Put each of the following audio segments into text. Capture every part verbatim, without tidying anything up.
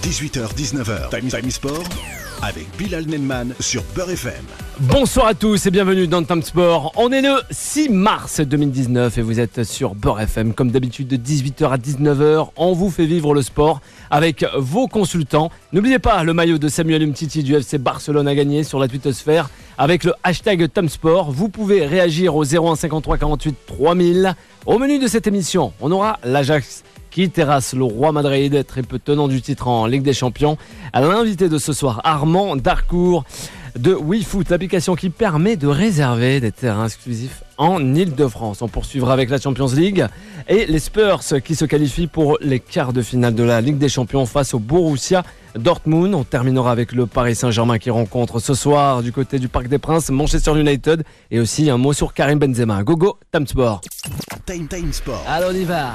dix-huit heures dix-neuf heures, Time, Time Sport avec Bilal Nenman sur Beurre F M. Bonsoir à tous et bienvenue dans Time Sport. On est le six mars deux mille dix-neuf et vous êtes sur Beurre F M. Comme d'habitude de dix-huit heures à dix-neuf heures, on vous fait vivre le sport avec vos consultants. N'oubliez pas le maillot de Samuel Umtiti du F C Barcelone à gagner sur la twittosphère avec le hashtag Time Sport. Vous pouvez réagir au zéro un cinquante-trois quarante-huit trois mille. Au menu de cette émission, on aura l'Ajax qui terrasse le Roi Madrid, très peu tenant du titre en Ligue des Champions. À l'invité de ce soir, Armand Darcourt de WeFoot, l'application qui permet de réserver des terrains exclusifs en Ile-de-France. On poursuivra avec la Champions League et les Spurs qui se qualifient pour les quarts de finale de la Ligue des Champions face au Borussia Dortmund. On terminera avec le Paris Saint-Germain qui rencontre ce soir du côté du Parc des Princes Manchester United et aussi un mot sur Karim Benzema. Go go, Time Sport. Time Time Sport. Alors on y va.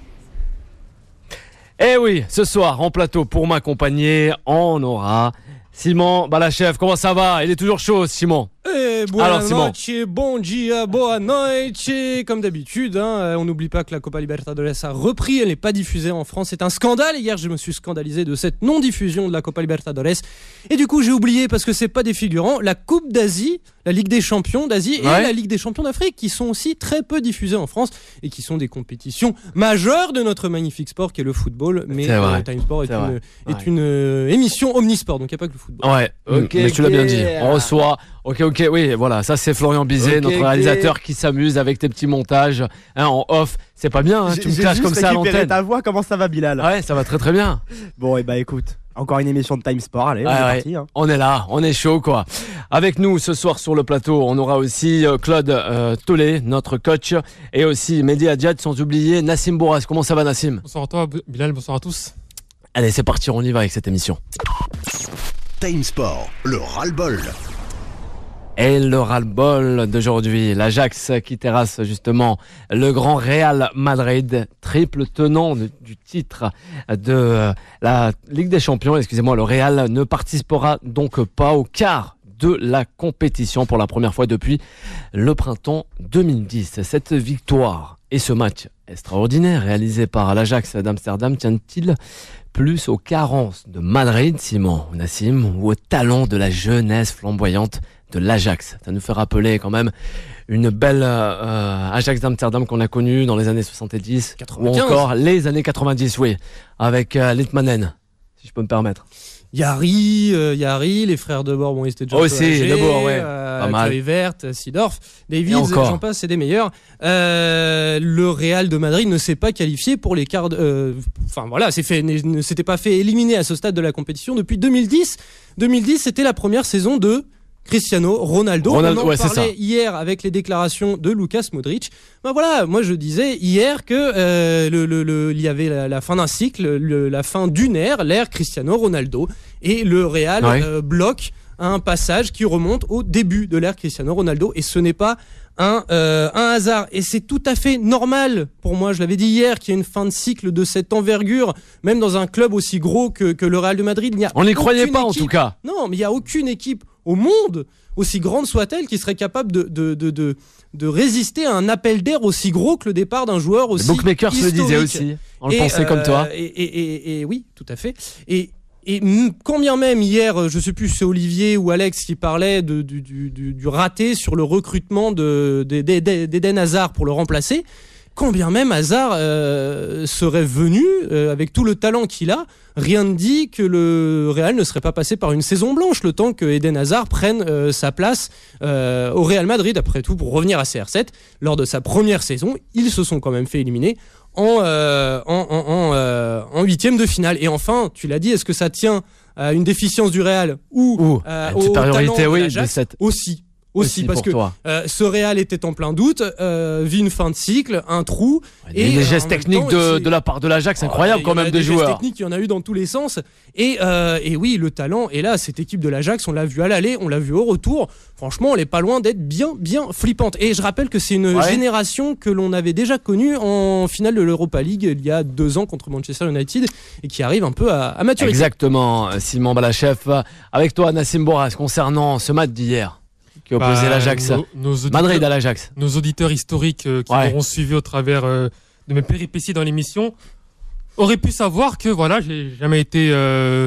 Eh oui, ce soir en plateau pour m'accompagner, on aura Simon Balachev. Comment ça va? Il est toujours chaud, Simon. Eh, buona noche, bon dia, boa noite. Comme d'habitude, hein, on n'oublie pas que la Copa Libertadores a repris. Elle n'est pas diffusée en France. C'est un scandale. Hier, je me suis scandalisé de cette non-diffusion de la Copa Libertadores. Et du coup, j'ai oublié, parce que c'est pas des figurants, la Coupe d'Asie, la Ligue des Champions d'Asie et ouais. la Ligue des Champions d'Afrique, qui sont aussi très peu diffusées en France et qui sont des compétitions majeures de notre magnifique sport qui est le football. Mais euh, Time Sport est, est, une, est ouais. une euh, émission omnisport, donc il n'y a pas que le football. Ouais, ok. Mais okay. Tu l'as bien dit. On reçoit. Ok, ok, oui, voilà, ça c'est Florian Bizet, okay, notre okay. réalisateur qui s'amuse avec tes petits montages hein, en off. C'est pas bien, hein, tu me clashes comme ça à l'antenne. Ta voix, comment ça va, Bilal? Ouais, ça va très très bien. Bon, et bah écoute, encore une émission de Time Sport, allez, on ouais, est ouais. parti. Hein. On est là, on est chaud quoi. Avec nous ce soir sur le plateau, on aura aussi euh, Claude euh, Tollet, notre coach, et aussi Mehdi Hadjad, sans oublier Nassim Bourras. Comment ça va, Nassim? Bonsoir à toi, Bilal, bonsoir à tous. Allez, c'est parti, on y va avec cette émission. Time Sport, le ras-le-bol. Et le ras-le-bol d'aujourd'hui, l'Ajax qui terrasse justement le grand Real Madrid, triple tenant de, du titre de la Ligue des Champions. Excusez-moi, le Real ne participera donc pas au quart de la compétition pour la première fois depuis le printemps deux mille dix. Cette victoire et ce match extraordinaire réalisé par l'Ajax d'Amsterdam tient-il plus aux carences de Madrid, Simon Nassim, ou au talent de la jeunesse flamboyante de l'Ajax? Ça nous fait rappeler quand même une belle euh, Ajax d'Amsterdam qu'on a connue dans les années soixante-dix quatre-vingt-quinze. Ou encore les années quatre-vingt-dix, oui, avec euh, Litmanen, si je peux me permettre. Yari, euh, Yari, les frères de bord, bon, ils étaient déjà aussi, âgés, de bord, ouais, euh, pas mal. Kluivert, Seedorf, Davids, j'en passe, c'est des meilleurs. Euh, le Real de Madrid ne s'est pas qualifié pour les quarts. Euh, enfin voilà, c'est fait, ne, ne s'était pas fait éliminer à ce stade de la compétition depuis deux mille dix. deux mille dix, c'était la première saison de Cristiano Ronaldo. Ronaldo on en ouais, parlait hier avec les déclarations de Lucas Modric. Ben voilà, moi je disais hier que euh, le, le, le, il y avait la, la fin d'un cycle, le, la fin d'une ère, l'ère Cristiano Ronaldo, et le Real ouais. euh, bloque un passage qui remonte au début de l'ère Cristiano Ronaldo, et ce n'est pas un, euh, un hasard, et c'est tout à fait normal pour moi, je l'avais dit hier, qu'il y ait une fin de cycle de cette envergure, même dans un club aussi gros que, que le Real de Madrid. Il n'y a on n'y croyait pas équipe, en tout cas. Non, mais il n'y a aucune équipe au monde, aussi grande soit-elle, qui serait capable de, de, de, de, de résister à un appel d'air aussi gros que le départ d'un joueur aussi historique. Les bookmakers le disaient aussi, on le pensait euh, comme toi. Et, et, et, et oui, tout à fait. Et, et quand bien même hier, je ne sais plus si c'est Olivier ou Alex qui parlait de, du, du, du raté sur le recrutement de, de, de, de, d'Eden Hazard pour le remplacer, quand bien même Hazard euh, serait venu euh, avec tout le talent qu'il a, rien ne dit que le Real ne serait pas passé par une saison blanche, le temps que Eden Hazard prenne euh, sa place euh, au Real Madrid. Après tout, pour revenir à C R sept, lors de sa première saison, ils se sont quand même fait éliminer en, euh, en, en, en, euh, en huitième de finale. Et enfin, tu l'as dit, est-ce que ça tient à une déficience du Real ou Ouh, euh, une au supériorité talent de oui, l'Ajax de cette... aussi Aussi, aussi parce que euh, ce Real était en plein doute, euh, vit une fin de cycle, un trou. Et des gestes techniques de, de la part de l'Ajax, c'est incroyable oh, quand même des, des joueurs. Des gestes techniques, il y en a eu dans tous les sens. Et, euh, et oui, le talent est là. Cette équipe de l'Ajax, on l'a vu à l'aller, on l'a vu au retour. Franchement, elle est pas loin d'être bien, bien flippante. Et je rappelle que c'est une ouais. génération que l'on avait déjà connue en finale de l'Europa League il y a deux ans contre Manchester United et qui arrive un peu à, à maturité. Exactement, Simon Balachev. Avec toi, Nassim Bourras, concernant ce match d'hier qui opposait bah, l'Ajax, nos, nos auditeurs, Madrid à l'Ajax. Nos auditeurs historiques euh, qui ouais. m'auront suivi au travers euh, de mes péripéties dans l'émission aurait pu savoir que voilà, j'ai jamais été euh,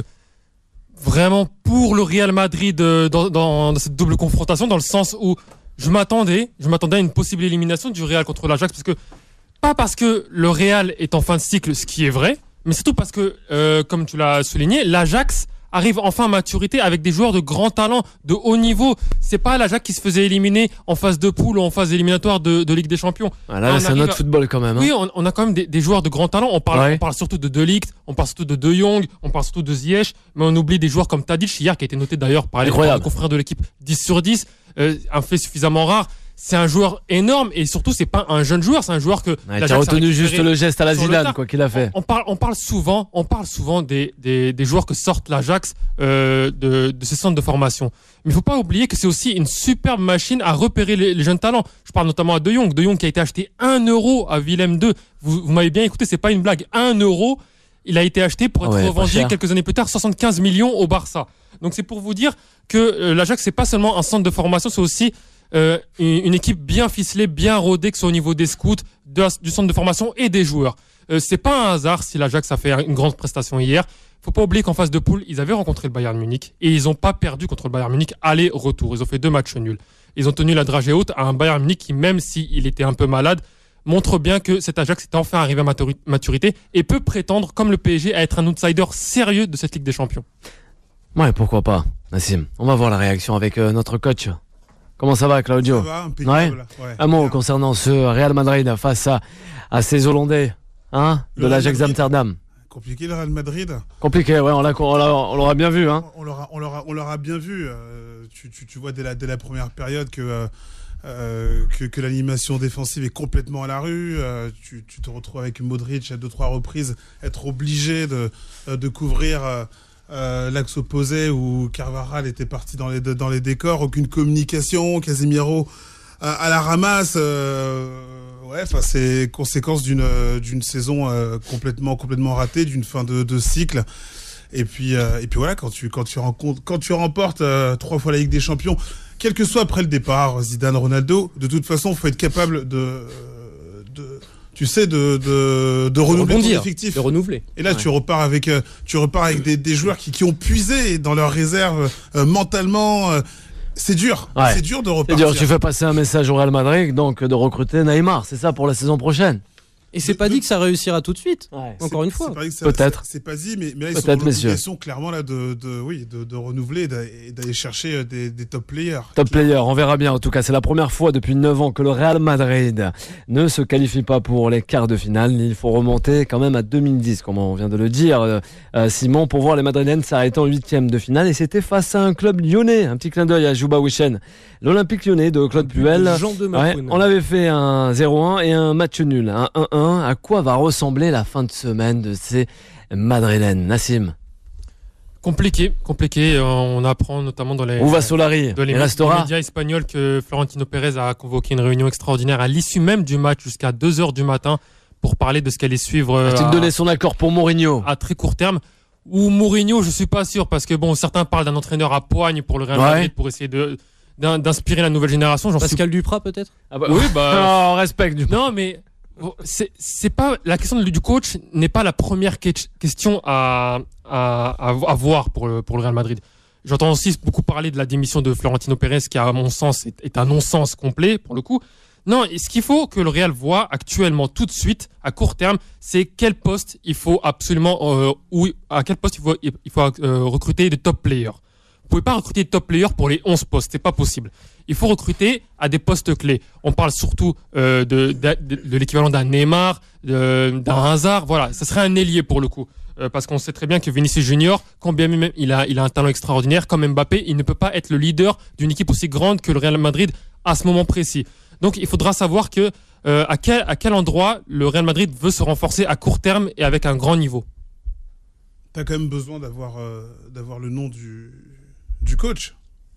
vraiment pour le Real Madrid euh, dans, dans, dans cette double confrontation, dans le sens où je m'attendais, je m'attendais à une possible élimination du Real contre l'Ajax, parce que pas parce que le Real est en fin de cycle, ce qui est vrai, mais surtout parce que, euh, comme tu l'as souligné, l'Ajax arrive enfin à maturité avec des joueurs de grand talent, de haut niveau. C'est pas l'Ajax qui se faisait éliminer en phase de poule ou en phase éliminatoire de, de Ligue des Champions. Ah là, là c'est un autre à... football quand même. Hein. Oui, on, on a quand même des, des joueurs de grand talent. On parle, ouais. on parle surtout de De Ligt, on parle surtout de De Jong, on parle surtout de Ziyech, mais on oublie des joueurs comme Tadic hier, qui a été noté d'ailleurs par les confrères de l'équipe dix sur dix, euh, un fait suffisamment rare. C'est un joueur énorme et surtout c'est pas un jeune joueur, c'est un joueur que ouais, tu as retenu juste le geste à la Zidane quoi qu'il a fait. On, on parle on parle souvent, on parle souvent des des, des joueurs que sortent l'Ajax euh, de de ces centres de formation. Mais il faut pas oublier que c'est aussi une superbe machine à repérer les, les jeunes talents. Je parle notamment à De Jong, De Jong qui a été acheté un euro à Willem deux. Vous vous m'avez bien écouté, c'est pas une blague, un euro. Il a été acheté pour être ouais, revendu quelques années plus tard soixante-quinze millions au Barça. Donc c'est pour vous dire que euh, l'Ajax c'est pas seulement un centre de formation, c'est aussi Euh, une, une équipe bien ficelée, bien rodée, que ce soit au niveau des scouts, de, du centre de formation et des joueurs. Euh, c'est pas un hasard si l'Ajax a fait une grande prestation hier. Faut pas oublier qu'en phase de poule, ils avaient rencontré le Bayern Munich et ils ont pas perdu contre le Bayern Munich aller-retour. Ils ont fait deux matchs nuls. Ils ont tenu la dragée haute à un Bayern Munich qui, même s'il était un peu malade, montre bien que cet Ajax est enfin arrivé à maturité et peut prétendre, comme le P S G, à être un outsider sérieux de cette Ligue des Champions. Ouais, pourquoi pas, Nassim. On va voir la réaction avec euh, notre coach. Comment ça va, Claudio? Ça va, impeccable. Ouais. Ouais, un mot bien. Concernant ce Real Madrid face à, à ces Hollandais hein, de l'Ajax d'Amsterdam. Compliqué le Real Madrid. Compliqué, ouais, on, l'a, on, l'a, on l'aura bien vu. Hein. On, on, l'aura, on, l'aura, on l'aura bien vu. Euh, tu, tu, tu vois dès la, dès la première période que, euh, euh, que, que l'animation défensive est complètement à la rue. Euh, tu, tu te retrouves avec Modric à deux, trois reprises, être obligé de, de couvrir... Euh, Euh, l'axe opposé où Carvajal était parti dans les, dans les décors, aucune communication, Casemiro à, à la ramasse. Euh, ouais, enfin c'est conséquence d'une d'une saison euh, complètement complètement ratée, d'une fin de, de cycle. Et puis euh, et puis voilà, quand tu quand tu rencontres quand tu remportes euh, trois fois la Ligue des Champions, quel que soit après le départ, Zidane, Ronaldo, de toute façon, faut être capable de de tu sais, de, de, de renouveler ton effectif. De renouveler. Et là, ouais. tu repars avec, euh, tu repars avec des, des joueurs qui, qui ont puisé dans leurs réserves euh, mentalement. Euh, c'est dur. Ouais. C'est dur de repartir. C'est dur. Tu fais passer un message au Real Madrid, donc de recruter Neymar. C'est ça pour la saison prochaine. Et c'est de, pas de... dit que ça réussira tout de suite. Ouais. Encore une fois. C'est ça, peut-être. C'est, c'est pas dit, mais, mais là, ils sont dans l'obligation clairement là, de, de, oui, de, de renouveler et d'aller, d'aller chercher des, des top players. Top players, on verra bien. En tout cas, c'est la première fois depuis neuf ans que le Real Madrid ne se qualifie pas pour les quarts de finale. Il faut remonter quand même à deux mille dix, comme on vient de le dire, euh, Simon, pour voir les Madrilènes s'arrêter en huitième de finale. Et c'était face à un club lyonnais. Un petit clin d'œil à Juba Wichen. L'Olympique lyonnais de Claude Puel. Jean de ouais, on avait fait un zéro un et un match nul. Un un un. À quoi va ressembler la fin de semaine de ces Madrilènes, Nassim? Compliqué, compliqué. On apprend notamment dans les, Où va Solari dans les, Il restera les médias espagnols que Florentino Pérez a convoqué une réunion extraordinaire à l'issue même du match jusqu'à deux heures du matin pour parler de ce qu'allait suivre. A-t-il donné son accord pour Mourinho à très court terme? Ou Mourinho, je suis pas sûr parce que bon, certains parlent d'un entraîneur à poigne pour le Real Madrid ouais. pour essayer de d'inspirer la nouvelle génération. J'en Pascal suis... Duprat peut-être. Ah bah, oui, bah. on respecte Duprat. Non, mais. C'est, c'est pas la question du coach n'est pas la première que, question à, à, à voir pour le, pour le Real Madrid. J'entends aussi beaucoup parler de la démission de Florentino Pérez qui, à mon sens, est, est un non-sens complet pour le coup. Non, ce qu'il faut que le Real voit actuellement tout de suite, à court terme, c'est quel poste il faut absolument, euh, où, à quel poste il faut, il faut euh, recruter des top players. Vous pouvez pas recruter des top players pour les onze postes, c'est pas possible. Il faut recruter à des postes clés. On parle surtout euh, de, de, de, de l'équivalent d'un Neymar, de, d'un Hazard. Voilà, ça serait un ailier pour le coup. Euh, parce qu'on sait très bien que Vinicius Junior, quand bien même il a, il a un talent extraordinaire, comme Mbappé, il ne peut pas être le leader d'une équipe aussi grande que le Real Madrid à ce moment précis. Donc il faudra savoir que euh, à, quel, à quel endroit le Real Madrid veut se renforcer à court terme et avec un grand niveau. T'as quand même besoin d'avoir, euh, d'avoir le nom du, du coach.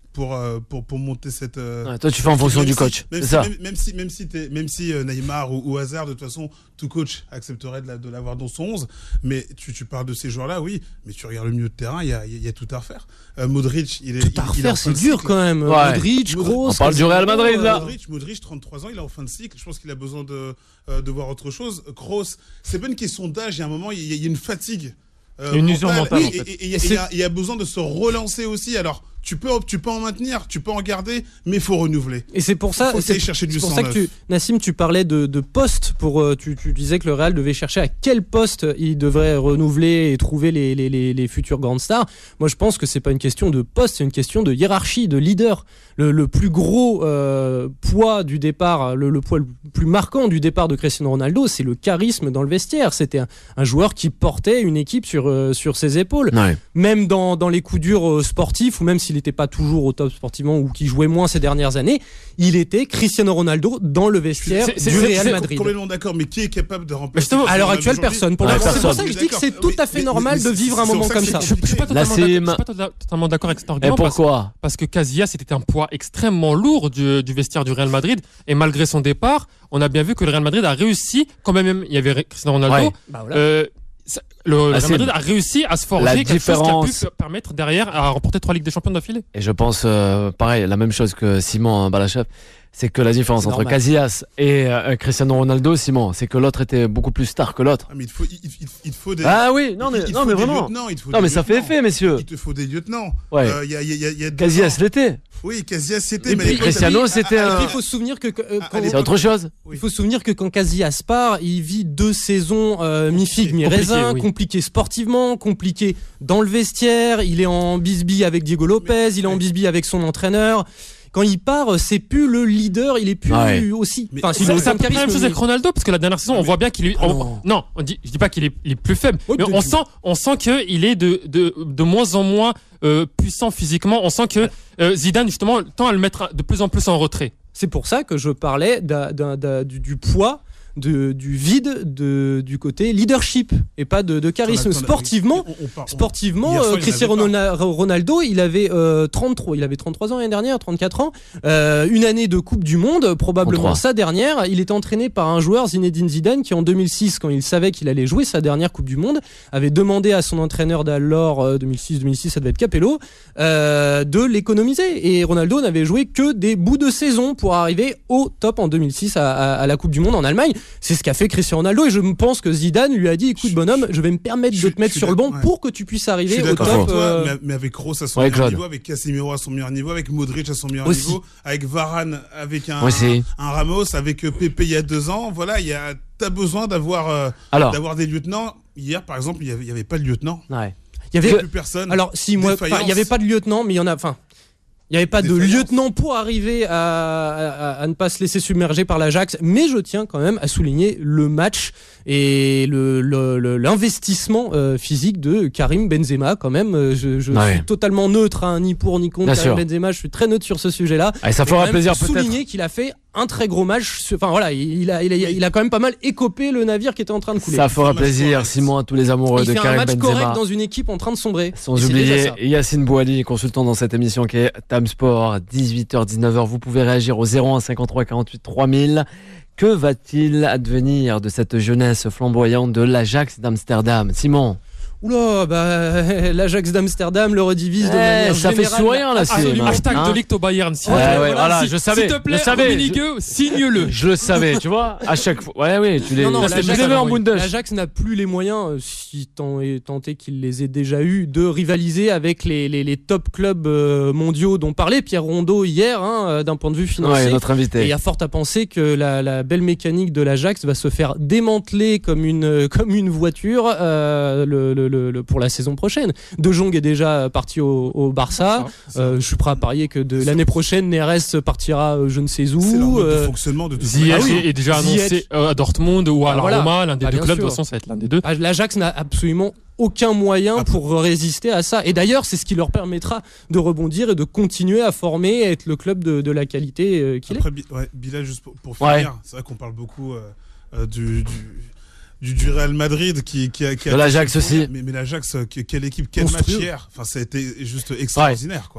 pour, euh, pour, pour monter cette. Euh, ouais, toi, tu fais en fonction du si, coach. Même c'est si, ça. Même, même si, même si, t'es, même si euh, Neymar ou, ou Hazard, de toute façon, tout coach accepterait de, la, de l'avoir dans son onze. Mais tu, tu parles de ces joueurs-là, oui. Mais tu regardes le milieu de terrain, il y a, y a tout à refaire. Euh, Modric, il est. Tout il, à il est en refaire, fin c'est de dur cycle. quand même. Ouais. Modric, Kroos. On parle du Real Madrid, là. Modric, Modric, trente-trois ans, il est en fin de cycle. Je pense qu'il a besoin de, euh, de voir autre chose. Kroos, c'est pas une question d'âge. Il y a un moment, il y, y a une fatigue. Euh, Une usure mentale, oui, en fait. Et il y, y, y a besoin de se relancer aussi. Alors, tu peux, tu peux en maintenir, tu peux en garder, mais il faut renouveler. Et c'est pour ça, faut c'est, aller chercher du c'est pour sang ça que neuf. tu, Nassim, tu parlais de, de poste pour, euh, tu, tu disais que le Real devait chercher à quel poste il devrait renouveler et trouver les, les, les, les futures grandes stars. Moi, je pense que c'est pas une question de poste, c'est une question de hiérarchie, de leader. Le, le plus gros euh, poids du départ, le, le poids le plus marquant du départ de Cristiano Ronaldo, c'est le charisme dans le vestiaire. C'était un, un joueur qui portait une équipe sur, euh, sur ses épaules. Ouais. Même dans, dans les coups durs euh, sportifs, ou même s'il n'était pas toujours au top sportivement ou qui jouait moins ces dernières années, il était Cristiano Ronaldo dans le vestiaire C'est- c'est- du c'est- Real c'est Madrid. Complètement d'accord, mais qui est capable de remplacer justement, À l'heure Ronaldo actuelle, aujourd'hui personne. Pour Ouais, le moment, c'est pour personne. ça que je dis que c'est tout à fait Mais- normal mais de c'est- vivre un c'est moment pour ça comme que ça. c'est Je, je suis pas compliqué. totalement Là, c'est d'accord, je ma- suis pas tota- totalement d'accord avec cet Et argument. parce- pourquoi Parce que Casillas c'était un poids extrêmement lourd du, du vestiaire du Real Madrid et malgré son départ, on a bien vu que le Real Madrid a réussi quand même. Il y avait Cristiano Ronaldo. Ouais. Bah voilà. euh, ça- le, le Ah, Real c'est- Madrid a réussi à se forger La quelque chose différence- qui a pu permettre derrière à remporter trois Ligues des Champions d'affilée. Et je pense, euh, pareil, la même chose que Simon hein, Balachev, c'est que la différence C'est entre normal. Casillas et euh, Cristiano Ronaldo, Simon, c'est que l'autre était beaucoup plus star que l'autre. Ah, mais il, faut, il, il- il te faut des. Ah oui, non il- mais, il te non, faut mais des vraiment. lieutenants, il te faut Non des mais ça fait lieutenants. effet, messieurs. Il te faut des lieutenants. Ouais. Euh, il y a, il y a- il y a- il y a deux Casillas ans- l'était. Oui, Casillas c'était. Et mais puis, à l'époque, Cristiano, t'avais- c'était à- à- un- Et puis, il faut se souvenir que, que, euh, Ah, quand- allez, C'est autre chose. Oui. il faut se souvenir que quand Casillas part, il vit deux saisons euh, mi-figue, mi-raisin, Compliqué, oui. compliqué sportivement, compliqué dans le vestiaire. Il est en bisbille avec Diego Lopez, il est en mais- bisbille avec son entraîneur. Quand il part, c'est plus le leader, il est plus Ouais. aussi. Mais Enfin, c'est- il C'est a c'est autant un de peu la même charisme, chose mais- avec Ronaldo parce que la dernière saison, on voit bien qu'il est. Ah on- non. non, on dit, je dis pas qu'il est, il est plus faible, Oh, mais tu- on tu- sent, on sent qu'il est de, de, de moins en moins euh, puissant physiquement. On sent que euh, Zidane justement tend à le mettre de plus en plus en retrait. C'est pour ça que je parlais d'un- d'un- d'un- du, du poids, de, du vide, de, du côté leadership et pas de, de charisme. T'en as- t'en as- Sportivement, on- on part- on- Sportivement, Hier soir, euh, il en Cristiano avait pas. Rona- Ronaldo, il avait euh, trente-trois, il avait trente-trois ans l'année dernière, trente-quatre ans, euh, une année de Coupe du Monde, probablement trente-trois. sa dernière. Il était entraîné par un joueur, Zinedine Zidane, qui en deux mille six, quand il savait qu'il allait jouer sa dernière Coupe du Monde, avait demandé à son entraîneur d'alors, euh, deux mille six, deux mille six, ça devait être Capello, euh, de l'économiser. Et Ronaldo n'avait joué que des bouts de saison pour arriver au top en deux mille six à, à- à la Coupe du Monde en Allemagne. C'est ce qu'a fait Cristiano Ronaldo et je pense que Zidane lui a dit, écoute Je- bonhomme, je vais me permettre je de suis- te mettre je suis sur le banc d'accord, ouais. pour que tu puisses Je arriver suis au d'accord top. avec toi, euh, mais, mais avec Kroos à son Ouais, meilleur Claude. niveau, avec Casemiro à son meilleur niveau, avec Modric à son meilleur Aussi. niveau, avec Varane, avec un, Moi aussi. un, un Ramos, avec euh, Pepe il y a deux ans. Voilà, il y a, t'as besoin d'avoir, euh, Alors, d'avoir des lieutenants. Hier, par exemple, il y avait, il y avait pas de lieutenant. ouais. Il y Il y avait, avait plus personne. alors si moi, enfin, il y avait pas de lieutenant, mais il y en a, enfin, il y avait pas de Défaillance. lieutenant pour arriver à, à, à ne pas se laisser submerger par l'Ajax. Mais je tiens quand même à souligner le match et le, le- le- l'investissement euh, physique de Karim Benzema. Quand même, Euh, je, je Ouais. suis totalement neutre, hein, ni pour ni contre Bien Karim sûr. Benzema. Je suis très neutre sur ce sujet-là. Et ça Mais fera quand même, plaisir faut peut-être. souligner qu'il a fait un très gros match. Enfin voilà, il a, il a, il a quand même pas mal écopé le navire qui était en train de couler. Ça fera Il fait un match plaisir, correct. Simon, à tous les amoureux Il de fait un Karim match Benzema. correct dans une équipe en train de sombrer. Sans Et c'est déjà oublier ça. Yacine Bouali, consultant dans cette émission qui est Time Sport, dix-huit heures dix-neuf heures. Vous pouvez réagir au zéro un cinquante-trois quarante-huit trois mille. Que va-t-il advenir de cette jeunesse flamboyante de l'Ajax d'Amsterdam, Simon? Oula, bah, l'Ajax d'Amsterdam le redivise de Eh, manière ça fait générale. sourire là, Absolument. Sim, Hashtag hein. de Ligt au Bayern. Si Ouais, tu- ouais, voilà, voilà, si- je savais, S'il te plaît, je savais. Rummenigge, signe-le. Je le savais, tu vois, à chaque fois. Ouais, oui, tu les, Non, non, tu l'Ajax, les avais en oui. Bundes. L'Ajax n'a plus les moyens, euh, si tant est tenté qu'il les ait déjà eus, de rivaliser avec les, les, les top clubs euh, mondiaux dont parlait Pierre Rondeau hier, hein, euh, d'un point de vue financier. Ouais, notre Et il invité. y a fort à penser que la, la belle mécanique de l'Ajax va se faire démanteler comme une, comme une voiture euh, le, le, le, le- pour la saison prochaine. De Jong est déjà parti au, au Barça. Euh, je suis prêt à parier que de l'année prochaine, Neres partira euh, je ne sais où. C'est leur mode de euh, fonctionnement de toute Ziyech façon. Ah oui. est déjà Ziyech. annoncé euh, à Dortmund ou à Ah, la voilà. Roma, l'un des Ah, deux bien clubs, de sûr. toute façon, ça va être l'un des deux. Ah, l'Ajax n'a absolument aucun moyen Après- pour résister à ça. Et d'ailleurs, c'est ce qui leur permettra de rebondir et de continuer à former et être le club de, de la qualité euh, qu'il est. Après, Bi- ouais, Bilal, juste pour, pour Ouais. finir, c'est vrai qu'on parle beaucoup euh, euh, du, du, du, du Real Madrid qui, qui a. Qui a De l'Ajax aussi. Mais, mais l'Ajax, euh, que- quelle équipe, quel Monstrueux. match hier. Enfin, ça a été juste extraordinaire, quoi.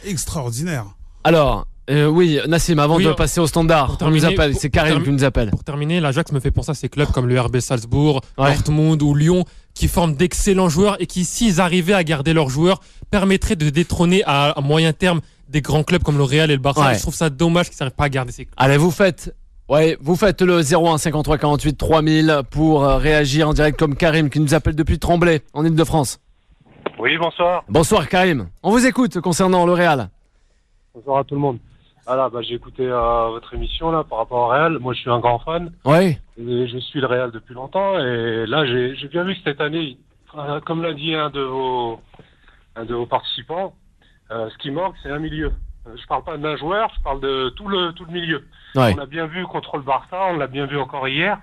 extraordinaire. Alors, euh, oui, Nassim, avant Oui, de euh, passer au standard, pour on nous terminer, appelle, pour- c'est pour Karim termi- qui nous appelle. Pour terminer, l'Ajax me fait penser à ces clubs comme le R B Salzbourg, Ouais. Dortmund ou Lyon, qui forment d'excellents joueurs et qui, s'ils arrivaient à garder leurs joueurs, permettraient de détrôner à, à moyen terme des grands clubs comme le Real et le Barça. Ouais. Je trouve ça dommage qu'ils n'arrivent pas à garder ces clubs. Allez, vous faites, ouais, vous faites le zéro un cinquante-trois quarante-huit trois mille pour euh, réagir en direct comme Karim qui nous appelle depuis Tremblay, en Ile-de-France. Oui, bonsoir. Bonsoir Karim, on vous écoute concernant le Real. Bonsoir à tout le monde. Voilà, bah, j'ai écouté euh, votre émission là par rapport au Real. Moi, je suis un grand fan. Oui, Et je suis le Real depuis longtemps. Et là, j'ai j'ai bien vu que cette année, euh, comme l'a dit un de vos, un de vos participants, euh, ce qui manque, c'est un milieu. Euh, Je parle pas d'un joueur, je parle de tout le tout le milieu. ouais. On l'a bien vu contre le Barça, on l'a bien vu encore hier.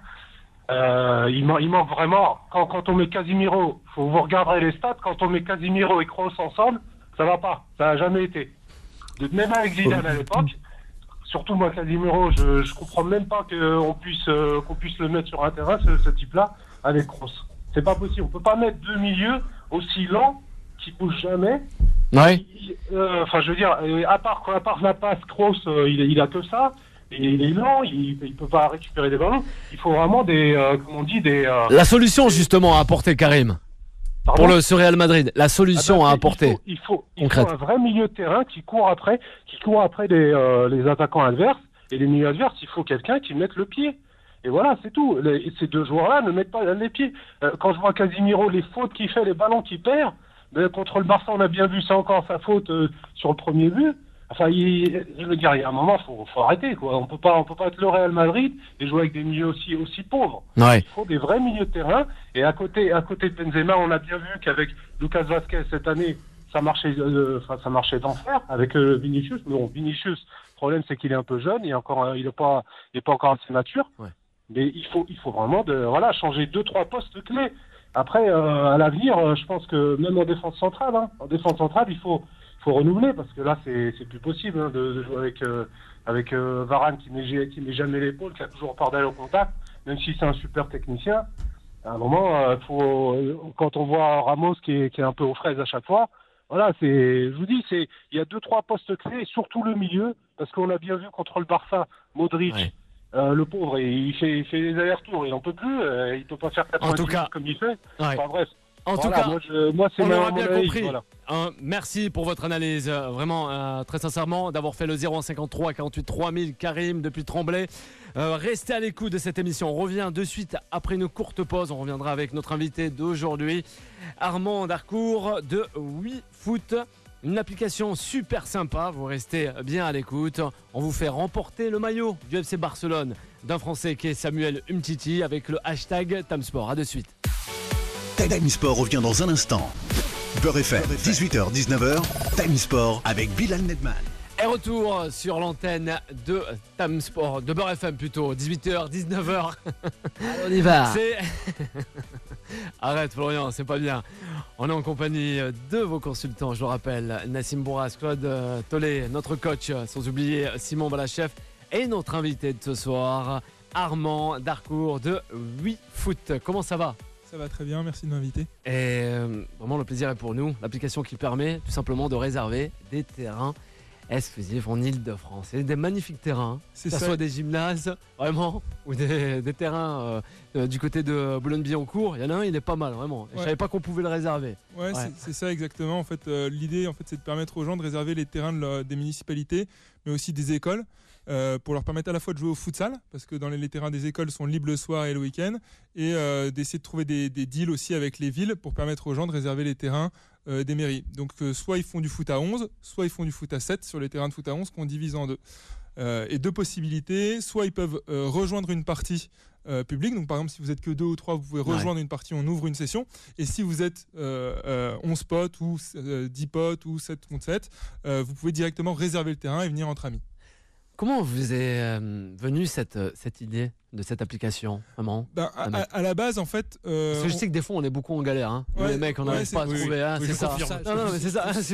Euh, il, man- il manque vraiment. Quand, quand on met Casemiro, faut vous regarderez les stats. Quand on met Casemiro et Kroos ensemble, ça va pas. Ça a jamais été. De- Même avec Zidane à l'époque. Surtout moi, Casemiro, je, je comprends même pas qu'on puisse euh, qu'on puisse le mettre sur un terrain, ce, ce type-là, avec Kroos. C'est pas possible. On peut pas mettre deux milieux aussi lents qui bougent jamais. Ouais. Il- euh, Enfin, je veux dire, euh, à part quoi, à part la passe, Kroos, euh, il, il a que ça. Et il est lent, il, il peut pas récupérer des ballons. Il faut vraiment des, euh, comme on dit, des. Euh, La solution justement à apporter Karim pardon pour le ce Real Madrid, la solution Ah à bah, apporter. Il faut, il faut, il concrète. faut un vrai milieu de terrain qui court après, qui court après les, euh, les attaquants adverses et les milieux adverses. Il faut quelqu'un qui mette le pied. Et voilà, c'est tout. Les- ces deux joueurs-là ne mettent pas les pieds. Euh, quand je vois Casemiro, les fautes qu'il fait, les ballons qu'il perd, ben, contre le Barça, on a bien vu, c'est encore sa faute euh, sur le premier but. Enfin, il, je veux dire, il y a un moment, faut, faut arrêter, quoi. On peut pas, on peut pas être le Real Madrid et jouer avec des milieux aussi, aussi pauvres. Ouais. Il faut des vrais milieux de terrain. Et à côté, à côté de Benzema, on a bien vu qu'avec Lucas Vazquez cette année, ça marchait, euh, enfin, ça marchait d'enfer avec euh, Vinicius. Mais bon, Vinicius, le problème c'est qu'il est un peu jeune, il est encore, euh, il est pas, il est pas encore assez mature. Ouais. Mais il faut, il faut vraiment de, voilà, changer deux, trois postes clés. Après, euh, à l'avenir, euh, je pense que même en défense centrale, hein, en défense centrale, il faut, faut renouveler parce que là, c'est, c'est plus possible hein, de, de jouer avec, euh, avec euh, Varane qui met, qui met jamais l'épaule, qui a toujours peur d'aller au contact, même si c'est un super technicien. À un moment, euh, faut, quand on voit Ramos qui est, qui est un peu aux fraises à chaque fois, voilà, c'est, je vous dis, c'est, il y a deux, trois postes clés, et surtout le milieu, parce qu'on a bien vu contre le Barça, Modric, Ouais. euh, le pauvre, il fait, il fait des allers-retours, il en peut plus, euh, il peut pas faire quatre-vingt-dix En tout cas- comme il fait. Ouais. Enfin bref. En Voilà, tout cas, moi, je, moi c'est on ma- l'aura mon bien avis, compris. voilà. Hein, merci pour votre analyse, euh, vraiment euh, très sincèrement, d'avoir fait le zéro un cinquante-trois quarante-huit trois mille Karim depuis Tremblay. Euh, restez à l'écoute de cette émission. On revient de suite après une courte pause. On reviendra avec notre invité d'aujourd'hui, Armand Darcourt de WeFoot. Une application super sympa, vous restez bien à l'écoute. On vous fait remporter le maillot du F C Barcelone d'un Français qui est Samuel Umtiti avec le hashtag Tamsport. A de suite. Time Sport revient dans un instant. Beurre F M, dix-huit heures dix-neuf heures, Time Sport avec Bilal Nedman. Et retour sur l'antenne de Time Sport, de Beurre F M plutôt, dix-huit heures dix-neuf heures. Allez, on y va. C'est... Arrête Florian, c'est pas bien. On est en compagnie de vos consultants, je le rappelle, Nassim Bourras, Claude euh, Tollet, notre coach, sans oublier Simon Balachef et notre invité de ce soir, Armand Darcourt de WeFoot. Comment ça va ? Ça va très bien, merci de m'inviter. Et euh, vraiment le plaisir est pour nous, l'application qui permet tout simplement de réserver des terrains exclusifs en Ile-de-France. Et des magnifiques terrains, C'est que ce ça. soit des gymnases, vraiment, ou des, des terrains euh, euh, du côté de Boulogne-Billancourt. Il y en a un, il est pas mal, vraiment. Et Je Ouais. savais pas qu'on pouvait le réserver. Ouais, Ouais. c'est- c'est ça exactement. En fait, euh, l'idée, en fait, c'est de permettre aux gens de réserver les terrains de la- des municipalités, mais aussi des écoles, euh, pour leur permettre à la fois de jouer au futsal, parce que dans les, les terrains des écoles sont libres le soir et le week-end, et euh, d'essayer de trouver des, des deals aussi avec les villes pour permettre aux gens de réserver les terrains euh, des mairies. Donc, euh, soit ils font du foot à onze, soit ils font du foot à sept sur les terrains de foot à onze qu'on divise en deux. Euh, et deux possibilités, soit ils peuvent euh, rejoindre une partie euh, publique, donc par exemple si vous êtes que deux ou trois, vous pouvez rejoindre une partie, on ouvre une session, et si vous êtes euh, euh, onze potes ou euh, dix potes ou sept contre sept, euh, vous pouvez directement réserver le terrain et venir entre amis. Comment vous est euh, venue cette, cette idée de cette application, vraiment? Ben, à, Ah, mais- à- à la base en fait... euh, Parce que je on- sais que des fois on est beaucoup en galère, hein. Ouais, les mecs on ouais, n'arrive c'est- pas à oui, trouver, hein, oui, c'est je ça. confirme. Non, non, mais c'est ça, c'est bon.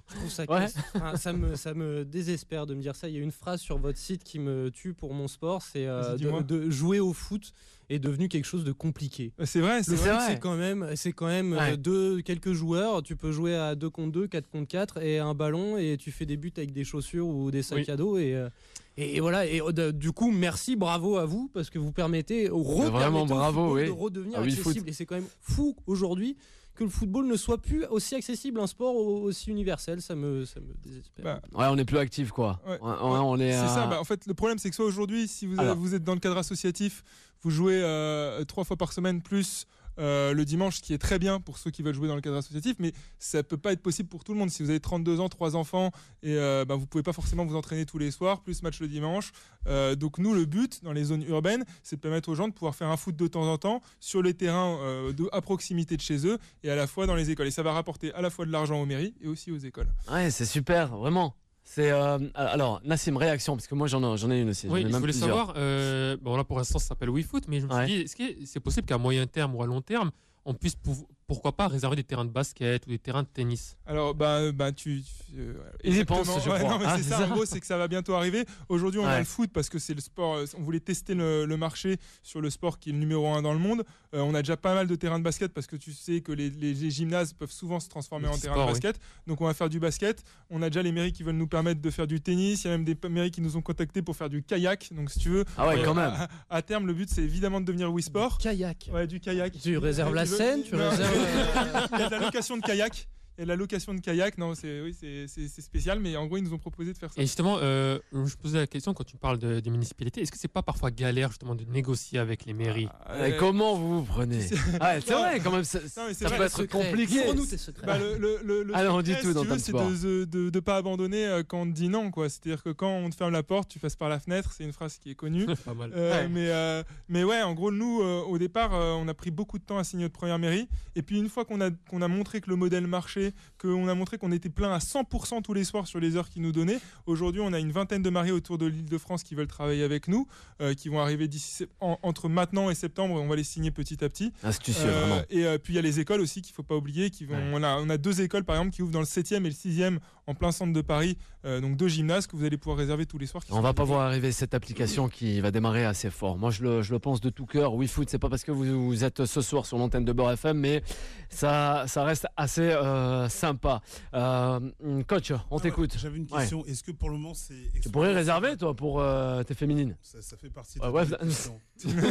Je trouve ça, Ouais. enfin, ça, me, ça me désespère de me dire ça. Il y a une phrase sur votre site qui me tue pour mon sport, c'est euh, Vas-y, de, dis-moi. de jouer au foot est devenu quelque chose de compliqué. C'est vrai, c'est Le vrai. foot, vrai. c'est quand même, c'est quand même Ouais. euh, deux, quelques joueurs. Tu peux jouer à deux contre deux, quatre contre quatre et un ballon et tu fais des buts avec des chaussures ou des sacs Oui. à dos. Et, euh, et, et voilà. Et euh, du coup, merci, bravo à vous parce que vous permettez, repermettez Vraiment au bravo, football oui. de redevenir Ah oui, le foot. accessible. Et c'est quand même fou aujourd'hui que le football ne soit plus aussi accessible, un sport aussi universel. Ça me, ça me désespère. Bah, Ouais, on est plus actif, quoi. Ouais. Ouais, ouais, on est. C'est euh, ça, bah, en fait, le problème, c'est que soit aujourd'hui, si vous, Alors. vous êtes dans le cadre associatif, vous jouez euh, trois fois par semaine plus euh, le dimanche, ce qui est très bien pour ceux qui veulent jouer dans le cadre associatif, mais ça peut pas être possible pour tout le monde. Si vous avez trente-deux ans, trois enfants, et euh, bah, vous pouvez pas forcément vous entraîner tous les soirs, plus match le dimanche. Euh, donc nous, le but dans les zones urbaines, c'est de permettre aux gens de pouvoir faire un foot de temps en temps sur les terrains euh, de, à proximité de chez eux et à la fois dans les écoles. Et ça va rapporter à la fois de l'argent aux mairies et aussi aux écoles. Ouais, c'est super, vraiment. C'est euh, alors Nassim, réaction parce que moi j'en ai, j'en ai une aussi. J'en ai Oui, je même voulais plusieurs. savoir, euh, bon là pour l'instant ça s'appelle WeFoot, mais je me suis Ouais. dit, est-ce que c'est possible qu'à moyen terme ou à long terme, on puisse pou- pourquoi pas réserver des terrains de basket ou des terrains de tennis? Alors, bah, bah tu. tu- euh, Ils y exactement. pensent, je Ouais, crois. non, mais Ah, c'est c'est ça, ça. en gros, c'est que ça va bientôt arriver. Aujourd'hui, on a Ouais. le foot parce que c'est le sport. euh, On voulait tester le, le marché sur le sport qui est le numéro un dans le monde. Euh, on a déjà pas mal de terrains de basket parce que tu sais que les, les- les gymnases peuvent souvent se transformer en terrain Multisport, de oui. basket. Donc, on va faire du basket. On a déjà les mairies qui veulent nous permettre de faire du tennis. Il y a même des p- mairies qui nous ont contactés pour faire du kayak. Donc, si tu veux. Ah ouais, euh, quand même. À, à terme, le but, c'est évidemment de devenir Wii Sport. Kayak. Ouais, du kayak. Tu réserves la Tu veux- scène, tu Non. réserves. euh, Il y a de la location de kayak. Il y a de la location de kayak. Non, c'est oui, c'est c'est- c'est spécial, mais en gros, ils nous ont proposé de faire ça. Et justement, euh, je posais la question quand tu parles de- des municipalités, est-ce que c'est pas parfois galère justement de négocier avec les mairies? Ouais, comment vous vous prenez? c'est- Ouais, c'est Non. vrai quand même. Ça, Non, mais c'est ça vrai, peut le être secret. compliqué. Livre-nous tes secrets. Bah, le, le, le, le Alors, on dit secret, tout si dans tu veux, Time c'est Sport. de, de, de pas abandonner euh, quand on te dit non, quoi. C'est-à-dire que quand on te ferme la porte, tu passes par la fenêtre. C'est une phrase qui est connue. Pas mal. Euh, Ouais. mais, euh, mais ouais, en gros, nous, euh, au départ, euh, on a pris beaucoup de temps à signer notre première mairie. Et puis, une fois qu'on a, qu'on a montré que le modèle marchait, qu'on a montré qu'on était plein à cent pour cent tous les soirs sur les heures qu'ils nous donnaient, aujourd'hui, on a une vingtaine de mariés autour de l'Île-de-France qui veulent travailler avec nous, euh, qui vont arriver d'ici sep- en- entre maintenant et septembre. On va les signer petit à petit. Astucieux, Euh, vraiment. et euh, puis il y a les écoles aussi qu'il faut pas oublier. Qui vont, Ouais. on, a, on a deux écoles par exemple qui ouvrent dans le septième et le sixième en plein centre de Paris, euh, donc deux gymnases que vous allez pouvoir réserver tous les soirs. qui On sont va pas libres. voir arriver cette application qui va démarrer assez fort. Moi, je le, je le pense de tout cœur. WeFoot, c'est pas parce que vous, vous êtes ce soir sur l'antenne de Beurre F M, mais ça, ça reste assez euh, sympa. Euh, coach, on Ah, t'écoute. J'avais une question. Est-ce que pour le moment c'est. Tu pourrais réserver, toi, pour euh, tes féminines. Ça, ça fait partie de Ouais, la ouais, question.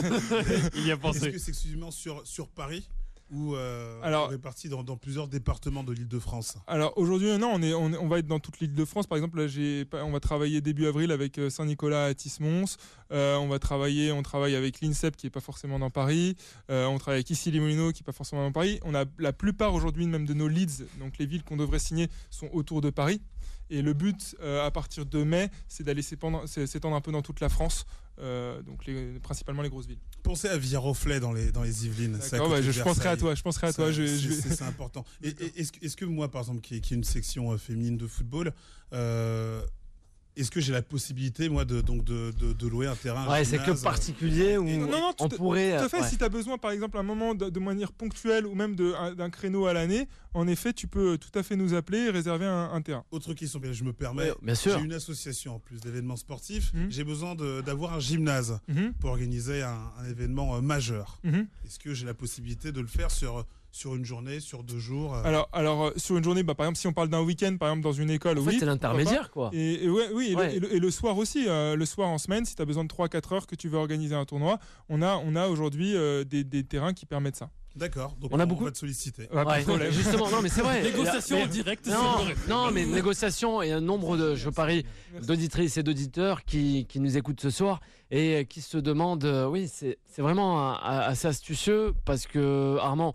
Il y a Est-ce pensé. que c'est exclusivement sur, sur Paris ou euh, Alors- réparti dans, dans plusieurs départements de l'Île-de-France? Alors aujourd'hui, non, on, est, on, est- on va être dans toute l'île de France. Par exemple, là, j'ai, pas- on va travailler début avril avec euh, Saint-Nicolas à Tismons. Euh, on va travailler, on travaille avec l'INSEP qui est pas forcément dans Paris. Euh, on travaille avec Issy-les-Moulineaux qui est pas forcément dans Paris. On a la plupart aujourd'hui même de nos leads, donc les villes qu'on devrait signer, sont autour de Paris. Et le but, euh, à partir de mai, c'est d'aller s'épandre- c'est- s'étendre un peu dans toute la France, euh, donc les, principalement les grosses villes. Pensez à Viroflay dans les, dans les Yvelines. C'est à D'accord, côté bah, je, de je penserai à Versailles. toi. Je penserai à toi. Ça, Je, c'est- je vais- c'est c'est important. Et, et est-ce que, est-ce que moi, par exemple, qui est, qui est une section euh, féminine de football, euh, est-ce que j'ai la possibilité, moi, de, donc de, de, de louer un terrain? Ouais, c'est que gymnase, particulier où Non, non, tout on à- pourrait. Tout à fait, euh, ouais. si tu as besoin, par exemple, à un moment de, de manière ponctuelle ou même de- un- d'un créneau à l'année, en effet, tu peux tout à fait nous appeler et réserver un, un terrain. Autre question, bien, je me permets. Ouais, bien sûr. J'ai une association en plus d'événements sportifs. Mhm. J'ai besoin de- d'avoir un gymnase Mhm, pour organiser un, un événement euh, majeur. mhm. Est-ce que j'ai la possibilité de le faire sur, sur une journée, sur deux jours euh, Alors, alors euh, sur une journée, bah, par exemple, si on parle d'un week-end, par exemple, dans une école, En oui. fait, c'est pourquoi l'intermédiaire, quoi. pas. Et, et ouais, oui, et, Ouais. Le, et, le, et le soir aussi, euh, le soir en semaine, si tu as besoin de trois à quatre heures que tu veux organiser un tournoi, on a, on a aujourd'hui euh, des, des terrains qui permettent ça. D'accord, donc On on, a beaucoup- va te solliciter. Ouais, pas de Ouais, problème. justement, non, mais c'est vrai. Négociation Mais- en direct. Non, sur Beurre F M. non, mais négociation et un nombre de, je parie, Merci. d'auditrices et d'auditeurs qui, qui nous écoutent ce soir et qui se demandent, euh, oui, c'est c'est vraiment un- un- assez astucieux parce que, Armand,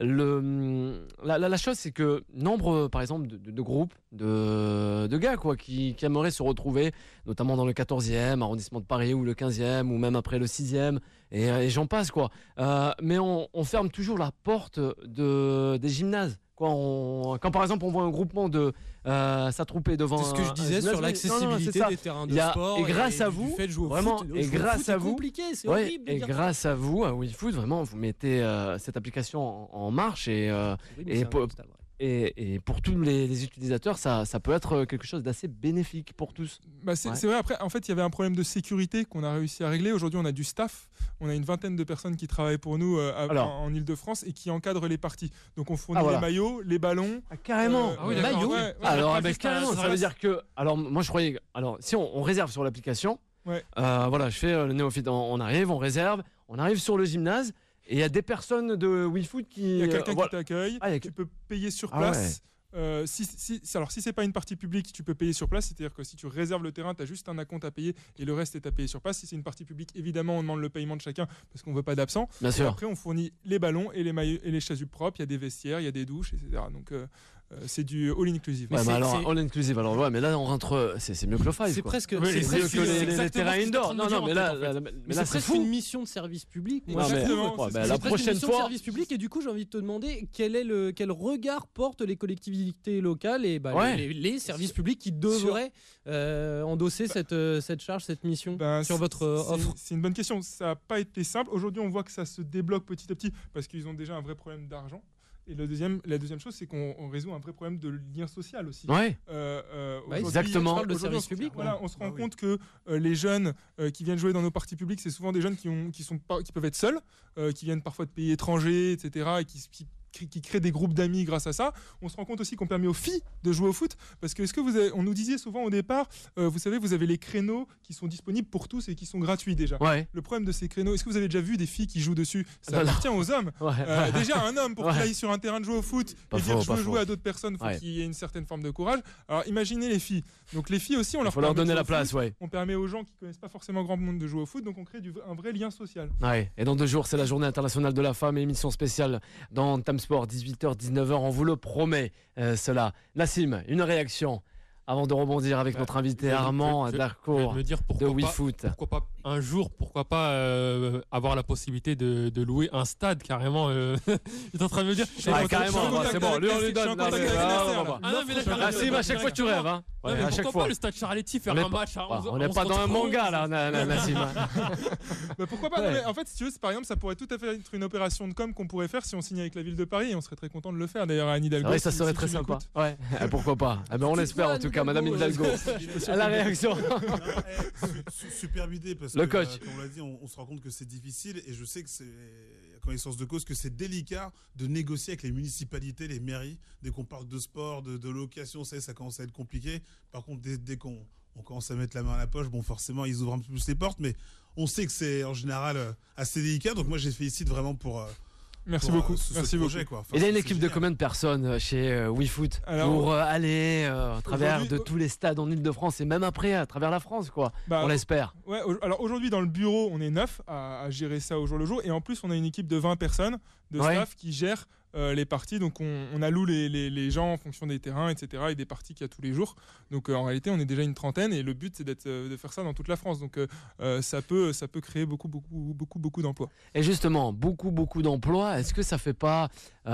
le, la, la, la chose, c'est que nombre, par exemple, de, de, de groupes, de, de gars, quoi, qui, qui aimeraient se retrouver, notamment dans le quatorzième arrondissement de Paris ou le quinzième ou même après le sixième et, et j'en passe, quoi. Euh, mais on, on ferme toujours la porte de, des gymnases. Quoi, on, quand par exemple on voit un groupement de euh, s'attrouper devant. C'est ce que je un- disais un sur gymnase. Non, non, l'accessibilité c'est ça. des terrains de Il y a- sport. et grâce à du vous, fait de jouer au vraiment, foot. et Jouer au grâce foot, à c'est vous, compliqué, c'est Ouais, horrible. de et dire grâce à vous, à WeFoot, vraiment, vous mettez euh, cette application en, en marche et, euh, ça. C'est horrible, et c'est un pour- constat, ouais. et, et pour tous les, les utilisateurs, ça, ça peut être quelque chose d'assez bénéfique pour tous. Bah c'est, Ouais. c'est vrai, après, en fait, il y avait un problème de sécurité qu'on a réussi à régler. Aujourd'hui, on a du staff. On a une vingtaine de personnes qui travaillent pour nous euh, à- Alors. en, en Ile-de-France et qui encadrent les parties. Donc, on fournit Ah, voilà. les maillots, les ballons. Ah, carrément. Euh, Ah oui, ouais, d'accord. maillots. Ouais, Ouais, ouais, Alors, pas avec juste un- carrément, ça un- veut dire que. Alors, moi, je croyais. Alors, si on, on réserve sur l'application, Ouais. euh, voilà, je fais euh, le néophyte. On, on arrive, on réserve, on arrive sur le gymnase et il y a des personnes de WeFoot qui. Il y a quelqu'un euh, voilà. qui t'accueille. Ah, il y a- Tu peux payer sur Ah place. Euh, si, si, si- alors si c'est pas une partie publique, tu peux payer sur place, c'est-à-dire que si tu réserves le terrain, tu as juste un acompte à payer et le reste est à payer sur place. Si c'est une partie publique, évidemment, on demande le paiement de chacun parce qu'on veut pas d'absent. Bien Et sûr. après, on fournit les ballons et les maillots et les chasubles propres. Il y a des vestiaires, il y a des douches, et cetera. Donc euh, euh, c'est du all inclusive. Ouais, c'est- mais alors, c'est- all inclusive. Alors, ouais, mais là, on rentre. C'est, c'est mieux que le five. C'est quoi. presque, Ouais, c'est et C'est c'est mieux presque, que les, les- les exactement terrains ce que j'étais en indoor. train de Non, me dire non, mais en là, tête, en là, fait. là- mais mais là, c'est c'est presque fou. une mission de service public. Moi, Non, je mais- trouve. Exactement, ouais, c'est bah, ça. la C'est presque une prochaine mission de fois. service public et du coup j'ai envie de te demander quel est le quel regard portent les collectivités locales et bah, Ouais. les, les services publics qui devraient euh, endosser cette euh, cette charge, cette mission Ben, sur c'est- votre euh, c'est- offre. C'est une bonne question. Ça n'a pas été simple. Aujourd'hui, on voit que ça se débloque petit à petit parce qu'ils ont déjà un vrai problème d'argent. Et le deuxième, la deuxième chose, c'est qu'on on résout un vrai problème de lien social aussi. Ouais. Euh, euh, Bah, aujourd'hui- exactement. On parle de aujourd'hui, service on se- public. Voilà, on se rend Bah oui. compte que euh, les jeunes euh, qui viennent jouer dans nos parties publiques, c'est souvent des jeunes qui, ont, qui, sont pas, qui peuvent être seuls, euh, qui viennent parfois de pays étrangers, et cetera, et qui, qui, qui créent des groupes d'amis grâce à ça. On se rend compte aussi qu'on permet aux filles de jouer au foot, parce que est-ce que vous avez, on nous disait souvent au départ, euh, vous savez, vous avez les créneaux qui sont disponibles pour tous et qui sont gratuits déjà. Ouais. Le problème de ces créneaux, est-ce que vous avez déjà vu des filles qui jouent dessus? Ça Non, non. appartient aux hommes. Ouais. Euh, déjà, un homme, pour Ouais. qu'il aille sur un terrain de jouer au foot Pas et dire faux, je pas veux faux. jouer à d'autres personnes, faut Ouais. qu'il y ait une certaine forme de courage. Alors imaginez les filles. Donc les filles aussi, on Il leur faut leur permet de donner jouer la au place, foot. ouais. On permet aux gens qui connaissent pas forcément grand monde de jouer au foot, donc on crée du, un vrai lien social. Ouais. Et dans deux jours, c'est la journée internationale de la femme, émission spéciale dans Time Sport, dix-huit heures, dix-neuf heures, on vous le promet, euh, cela. Nassim, une réaction avant de rebondir avec Bah, notre invité je vais- Armand je- je- Je Darcourt vais me dire de pourquoi pas, WeFoot. pourquoi pas un jour, pourquoi pas euh, avoir la possibilité de, de louer un stade carrément. Euh... Il est en train de me dire. Je suis Ah, en carrément, contact bah, avec c'est bon, lui on Alexis, lui je suis donne. en Non, contact mais- avec ah, Alexis, bah, là. bah. Ah non, mais là, carrément, Nassim, à chaque fois tu rêves, hein. Non, Ouais, mais à chaque pourquoi fois. pas le stade Charletti faire On est un pas- match à Ah, onze on n'est onze pas dans un contre onze. manga là, na- na- Nassim. Bah, pourquoi pas? Ouais. Non, mais en fait, si tu veux, c'est- par exemple, ça pourrait tout à fait être une opération de com qu'on pourrait faire si on signe avec la ville de Paris et on serait très content de le faire. D'ailleurs, Anne C'est Hidalgo. vrai, ça si- serait si très tu sympa. m'écoutes. Ouais, Eh, pourquoi pas. Eh ben, on Tu l'espère vois, en tout cas, Anne Madame Hidalgo, Hidalgo. À la réaction. Non, eh, su- su- superbe idée parce Le que, coach. euh, comme on l'a dit, on, on se rend compte que c'est difficile et je sais que c'est à connaissance de cause que c'est délicat de négocier avec les municipalités, les mairies. Dès qu'on parle de sport, de, de location, ça, ça commence à être compliqué. Par contre, dès, dès qu'on on commence à mettre la main à la poche, bon, forcément, ils ouvrent un peu plus les portes, mais on sait que c'est en général euh, assez délicat. Donc moi, je les félicite vraiment pour. euh, Merci pour, euh, beaucoup. ce- ce Merci projet, beaucoup. quoi. Enfin, Il y a c'est- une c'est équipe de génial. combien de personnes euh, chez euh, WeFoot Alors, pour euh, aller euh, à travers de aujourd'hui- tous les stades en Ile-de-France et même après à travers la France, quoi. Bah, On l'espère. Ouais, au- alors aujourd'hui dans le bureau, on est neuf à, à gérer ça au jour le jour et en plus on a une équipe de vingt personnes de Ouais. staff qui gèrent euh, les parties. Donc on, on alloue les, les, les gens en fonction des terrains, et cetera et des parties qu'il y a tous les jours. Donc euh, en réalité on est déjà une trentaine et le but c'est d'être, euh, de faire ça dans toute la France. Donc euh, euh, ça, peut, ça peut créer beaucoup, beaucoup, beaucoup, beaucoup d'emplois. Et justement, beaucoup, beaucoup d'emplois. Est-ce que ça fait pas,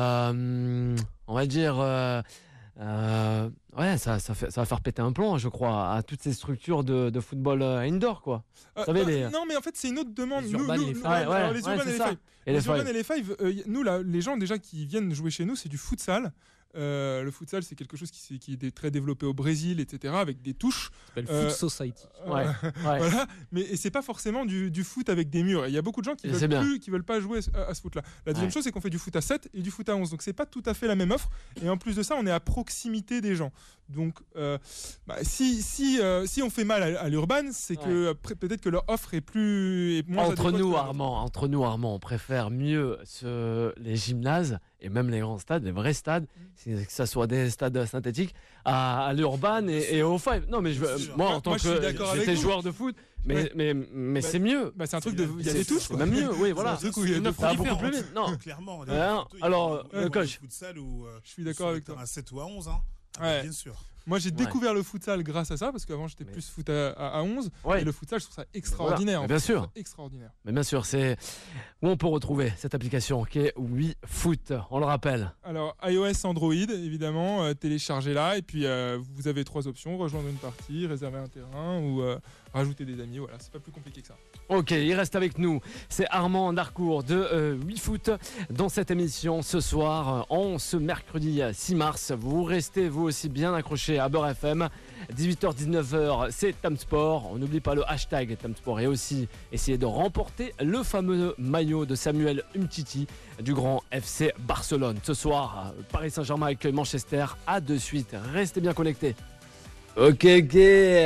euh, on va dire, euh, euh, ouais, ça, ça, fait, ça va faire péter un plomb, je crois, à toutes ces structures de, de football euh, indoor, quoi. Euh, savez, bah, les- Non mais en fait c'est une autre demande. Les Nous- urbains nous- et les nous- fives. Ouais, alors, ouais, les ouais, urbains c'est et les ça. fives. Et les Les urbains fives. et les fives, euh, y- nous là, les gens déjà qui viennent jouer chez nous, c'est du futsal. Euh, le futsal, c'est quelque chose qui, s'est- qui est très développé au Brésil, et cetera, avec des touches. Ça s'appelle Euh, Foot Society. Ouais, Euh, ouais. Voilà, mais et c'est pas forcément du, du foot avec des murs. Il y a beaucoup de gens qui Et veulent c'est bien. plus, qui veulent pas jouer à, à ce foot-là. La deuxième Ouais. chose, c'est qu'on fait du foot à sept et du foot à onze, donc c'est pas tout à fait la même offre. Et en plus de ça, on est à proximité des gens. Donc, euh, bah, si si euh, si on fait mal à, à l'urban, c'est que après, peut-être que leur offre est plus est moins Entre adéquate nous, que la Armand, entre nous, Armand, on préfère mieux ce, les gymnases et même les grands stades, les vrais stades, si- que ça soit des stades synthétiques, à, à l'urban et, et au five. Non, mais je, Bien sûr. moi, en Moi, tant moi, je suis que d'accord avec j'étais vous. joueur de foot, mais Ouais. mais mais Bah, c'est mieux. Bah, c'est un truc C'est de, il y a c'est- des touches. C'est quoi. même mieux, oui, voilà. C'est un truc où il y a une deux offre Ça va fois beaucoup différente. plus vite. Non. Clairement. Ouais, alors, il y a le du coach. futsal où, euh, Je suis d'accord sur avec le toi. terrain sept ou à onze, hein. Ah, Ouais. Bien sûr. Moi, j'ai Ouais. découvert le futsal grâce à ça, parce qu'avant j'étais Mais- plus foot à, à, à onze. Ouais. Et le futsal, je trouve ça extraordinaire. Voilà. en Bien fait. sûr. Je trouve ça Extraordinaire. Mais bien sûr, c'est où on peut retrouver cette application qui est WeFoot. On le rappelle. Alors iOS, Android, évidemment, euh, téléchargez-la et puis euh, vous avez trois options, rejoindre une partie, réserver un terrain ou euh, rajouter des amis. Voilà, c'est pas plus compliqué que ça. Ok, il reste avec nous. C'est Armand Darcourt de euh, WeFoot dans cette émission ce soir, en ce mercredi six mars. Vous restez vous aussi bien accrochés à Beurre F M. dix-huit heures dix-neuf heures, c'est Tam Sport. On n'oublie pas le hashtag Tam Sport et aussi essayer de remporter le fameux maillot de Samuel Umtiti du grand F C Barcelone. Ce soir, Paris Saint-Germain accueille Manchester. À de suite. Restez bien connectés. Ok, ok.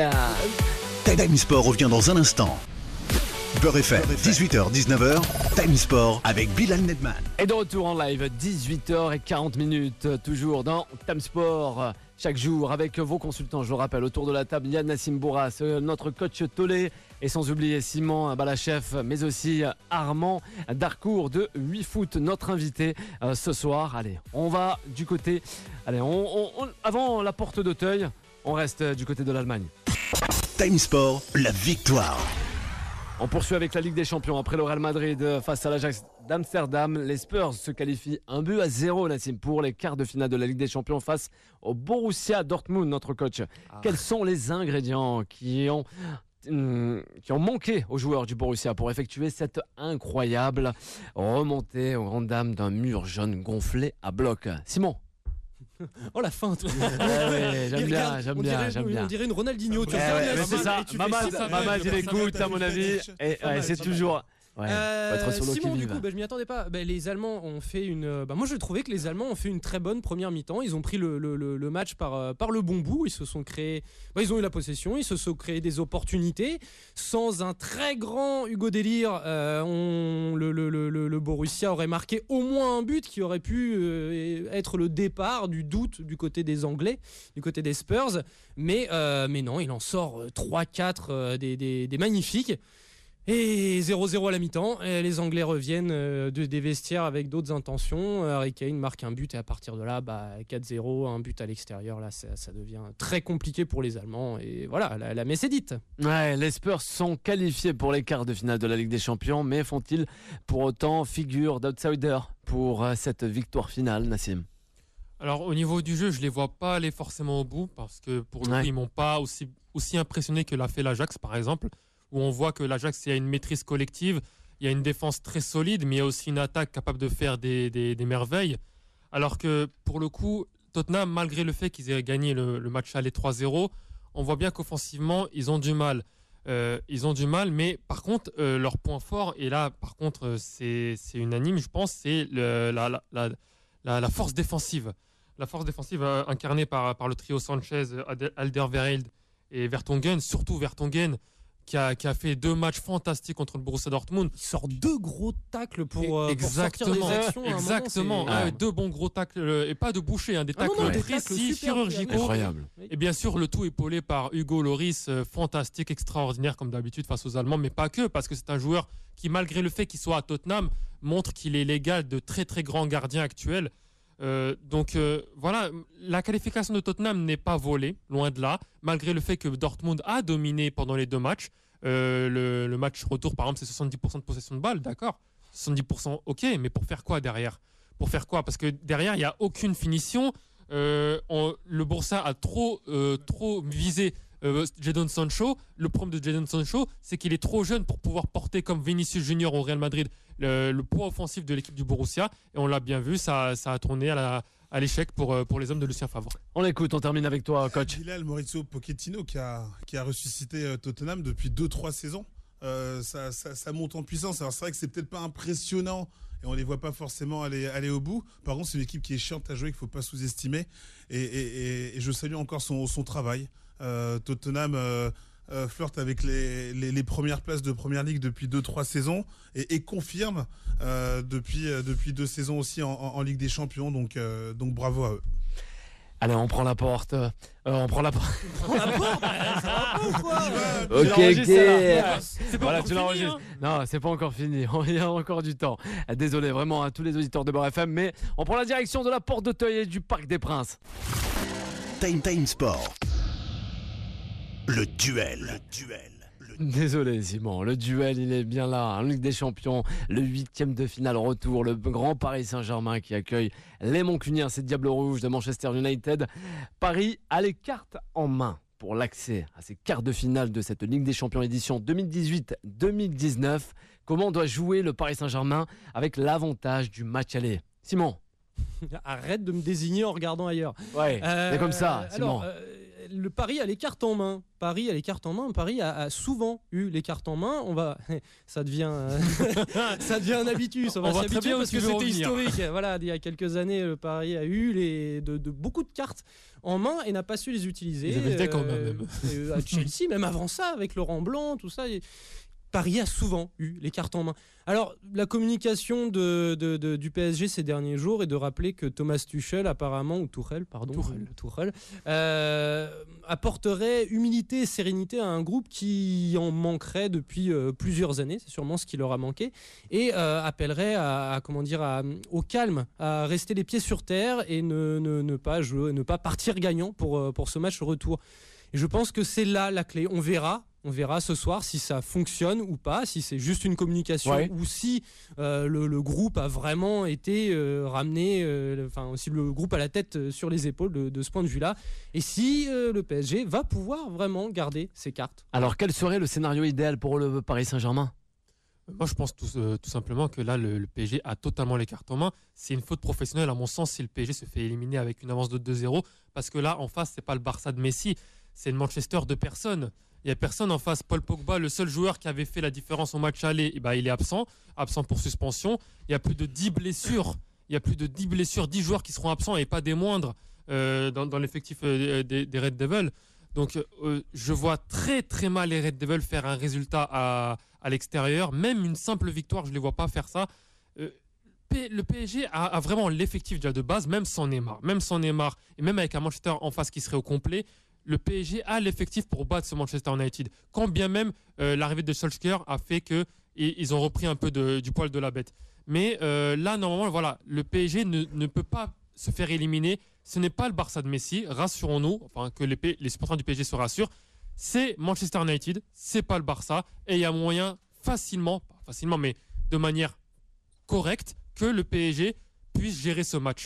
Time Sport revient dans un instant. Beurre F M, dix-huit heures dix-neuf heures, Time Sport avec Bilal Nedman. Et de retour en live, dix-huit heures quarante minutes, toujours dans Time Sport. Chaque jour avec vos consultants, je le rappelle, autour de la table, il y a Nassim Bourras, notre coach Tolé, et sans oublier Simon Balachef, mais aussi Armand Darcourt de WeFoot, notre invité euh, ce soir. Allez, on va du côté, allez, on, on, on, avant la porte d'Auteuil, on reste du côté de l'Allemagne. Time Sport, la victoire. On poursuit avec la Ligue des Champions. Après le Real Madrid face à l'Ajax d'Amsterdam, les Spurs se qualifient un but à zéro, Nassim, pour les quarts de finale de la Ligue des Champions face au Borussia Dortmund, notre coach. Ah. Quels sont les ingrédients qui ont, hum, qui ont manqué aux joueurs du Borussia pour effectuer cette incroyable remontée aux grandes dames d'un mur jaune gonflé à bloc? Simon? Oh la feinte. Ah ouais, j'aime bien, j'aime bien, dirait, j'aime bien. On dirait une Ronaldinho. Tu ouais, vois, ouais, la c'est ça. Mamad, Mamad, il écoute à mon avis. Et ouais, c'est toujours. Ouais, euh, être sur Simon, du coup, bah, je m'y attendais pas. Bah, les Allemands ont fait une. Bah, moi, je trouvais que les Allemands ont fait une très bonne première mi-temps. Ils ont pris le, le, le, le match par, par le bon bout. Ils se sont créés. Bah, ils ont eu la possession. Ils se sont créés des opportunités. Sans un très grand Hugo Délire, euh, on, le, le, le, le Borussia aurait marqué au moins un but qui aurait pu euh, être le départ du doute du côté des Anglais, du côté des Spurs. Mais, euh, mais non, il en sort trois quatre euh, des, des, des magnifiques. Et zéro zéro à la mi-temps, et les Anglais reviennent euh, de, des vestiaires avec d'autres intentions. Harry Kane marque un but et à partir de là, bah, quatre zéro, un but à l'extérieur, là ça, ça devient très compliqué pour les Allemands. Et voilà, la, la messe est dite. Ouais, les Spurs sont qualifiés pour les quarts de finale de la Ligue des Champions, mais font-ils pour autant figure d'outsider pour euh, cette victoire finale, Nassim? Alors au niveau du jeu, je les vois pas aller forcément au bout parce que pour le ouais. coup, ils m'ont pas aussi, aussi impressionné que l'a fait l'Ajax par exemple, où on voit que l'Ajax, il y a une maîtrise collective, il y a une défense très solide, mais il y a aussi une attaque capable de faire des, des, des merveilles. Alors que, pour le coup, Tottenham, malgré le fait qu'ils aient gagné le, le match aller trois zéro, on voit bien qu'offensivement, ils ont du mal. Euh, ils ont du mal, mais par contre, euh, leur point fort, et là, par contre, c'est, c'est unanime, je pense, c'est le, la, la, la, la, la force défensive. La force défensive euh, incarnée par, par le trio Sanchez, Alderweireld et Vertonghen, surtout Vertonghen, Qui a, qui a fait deux matchs fantastiques contre le Borussia Dortmund. Il sort deux gros tacles pour, euh, pour sortir des actions. Exactement. Moment, ah, deux bons gros tacles, et pas de boucher, hein, des tacles ah non, non, précis, chirurgicaux. Incroyable. Et bien sûr, le tout épaulé par Hugo Lloris, euh, fantastique, extraordinaire comme d'habitude face aux Allemands, mais pas que, parce que c'est un joueur qui, malgré le fait qu'il soit à Tottenham, montre qu'il est l'égal de très très grands gardiens actuels. Euh, donc euh, voilà, la qualification de Tottenham n'est pas volée, loin de là, malgré le fait que Dortmund a dominé pendant les deux matchs. Euh, le, le match retour, par exemple, c'est soixante-dix pour cent de possession de balle, d'accord, soixante-dix pour cent, ok, mais pour faire quoi derrière? Pour faire quoi? Parce que derrière, il n'y a aucune finition. Euh, on, le Borussia a trop, euh, trop visé euh, Jadon Sancho. Le problème de Jadon Sancho, c'est qu'il est trop jeune pour pouvoir porter comme Vinicius Junior au Real Madrid le, le poids offensif de l'équipe du Borussia. Et on l'a bien vu, ça, ça a tourné à, la, à l'échec pour, pour les hommes de Lucien Favre. On l'écoute, on termine avec toi, coach. Bilal, Maurizio Pochettino qui a, qui a ressuscité Tottenham depuis deux trois saisons. Euh, ça, ça, ça monte en puissance. Alors c'est vrai que c'est peut-être pas impressionnant et on les voit pas forcément aller, aller au bout. Par contre, c'est une équipe qui est chiante à jouer, qu'il faut pas sous-estimer. Et, et, et, et je salue encore son, son travail. Euh, Tottenham euh, euh, flirte avec les, les, les premières places de Première Ligue depuis deux trois saisons et, et confirme euh, depuis, euh, depuis deux saisons aussi en, en, en Ligue des Champions. Donc, euh, donc bravo à eux. Allez, on prend la porte. Euh, on prend la porte. On prend la porte. Ça va pas ou quoi? Ok, ok. C'est pas voilà, encore tu l'enregistres. fini, hein. Non, c'est pas encore fini. Il y a encore du temps. Désolé vraiment à tous les auditeurs de Beurre F M, mais on prend la direction de la porte d'Auteuil et du Parc des Princes. Time Time Sport. Le duel. Le duel. Désolé Simon, le duel il est bien là, en Ligue des Champions, le huitième de finale retour, le grand Paris Saint-Germain qui accueille les Mancuniens, ces Diables Rouges de Manchester United. Paris a les cartes en main pour l'accès à ces quarts de finale de cette Ligue des Champions édition deux mille dix-huit deux mille dix-neuf. Comment doit jouer le Paris Saint-Germain avec l'avantage du match aller? Simon. Arrête de me désigner en regardant ailleurs. Ouais, c'est comme ça, Simon. Alors, euh, le Paris a les cartes en main. Paris a les cartes en main. Paris a, a souvent eu les cartes en main. On va, ça devient, euh, ça devient un habitus. On va, On va s'y très habituer bien parce où que tu veux c'était revenir. historique. Voilà, il y a quelques années, le Paris a eu les, de, de beaucoup de cartes en main et n'a pas su les utiliser. Ils avaient le deck en main, même. euh, à Chelsea, même avant ça, avec Laurent Blanc, tout ça. Et, Paris a souvent eu les cartes en main. Alors, la communication de, de, de, du P S G ces derniers jours est de rappeler que Thomas Tuchel, apparemment, ou Tuchel, pardon, Tuchel. Tuchel, euh, apporterait humilité et sérénité à un groupe qui en manquerait depuis euh, plusieurs années. C'est sûrement ce qui leur a manqué. Et euh, appellerait à, à, comment dire, à, au calme, à rester les pieds sur terre et ne, ne, ne, pas, jouer, ne pas partir gagnant pour, pour ce match retour. Et je pense que c'est là la clé. On verra. On verra ce soir si ça fonctionne ou pas, si c'est juste une communication ouais. ou si euh, le, le groupe a vraiment été euh, ramené, euh, enfin si le groupe a la tête euh, sur les épaules de, de ce point de vue-là, et si euh, le P S G va pouvoir vraiment garder ses cartes. Alors quel serait le scénario idéal pour le Paris Saint-Germain? Moi, je pense tout, euh, tout simplement que là, le, le P S G a totalement les cartes en main. C'est une faute professionnelle, à mon sens, si le P S G se fait éliminer avec une avance de deux zéro. Parce que là, en face, c'est pas le Barça de Messi, c'est le Manchester de personne. Il n'y a personne en face. Paul Pogba, le seul joueur qui avait fait la différence au match aller, eh ben, il est absent, absent pour suspension. Il y a plus de dix blessures. Il y a plus de dix blessures, dix joueurs qui seront absents et pas des moindres euh, dans, dans l'effectif euh, des, des Red Devils. Donc, euh, je vois très très mal les Red Devils faire un résultat à, à l'extérieur. Même une simple victoire, je ne les vois pas faire ça. Euh, le P S G a, a vraiment l'effectif déjà de base, même sans Neymar. Même sans Neymar et même avec un Manchester en face qui serait au complet. Le P S G a l'effectif pour battre ce Manchester United. Quand bien même euh, l'arrivée de Solskjaer a fait que et, ils ont repris un peu de, du poil de la bête. Mais euh, là, normalement, voilà, le P S G ne, ne peut pas se faire éliminer. Ce n'est pas le Barça de Messi, rassurons-nous, enfin que les, les supporters du P S G se rassurent. C'est Manchester United, c'est pas le Barça, et il y a moyen facilement, pas facilement, mais de manière correcte, que le P S G puisse gérer ce match.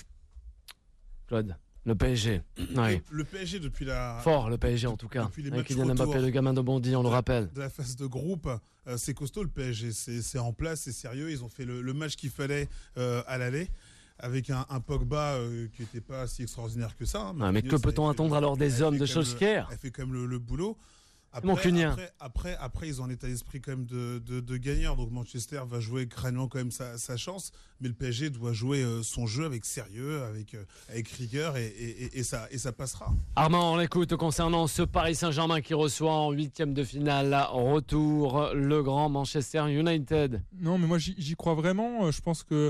Claude. Le P S G. Ouais. Le, le P S G depuis la. Fort le P S G en tout cas. Depuis les avec matchs Kylian Mbappé, le gamin de Bondy, on le rappelle. De la phase de groupe, euh, c'est costaud le P S G. C'est, c'est en place, c'est sérieux. Ils ont fait le, le match qu'il fallait euh, à l'aller. Avec un, un Pogba euh, qui n'était pas si extraordinaire que ça. Hein, mais, mais que peut-on attendre le, alors des hommes de Solskjaer? Elle fait quand même le, le boulot. Mon Après, après, après, après, ils ont un état d'esprit quand même de, de, de gagneur. Donc Manchester va jouer crânement quand même sa, sa chance. Mais le P S G doit jouer euh, son jeu avec sérieux, avec, euh, avec rigueur et, et, et, ça, et ça passera. Armand, on l'écoute concernant ce Paris Saint-Germain qui reçoit en huitième de finale retour le grand Manchester United. Non, mais moi j'y, j'y crois vraiment. Je pense que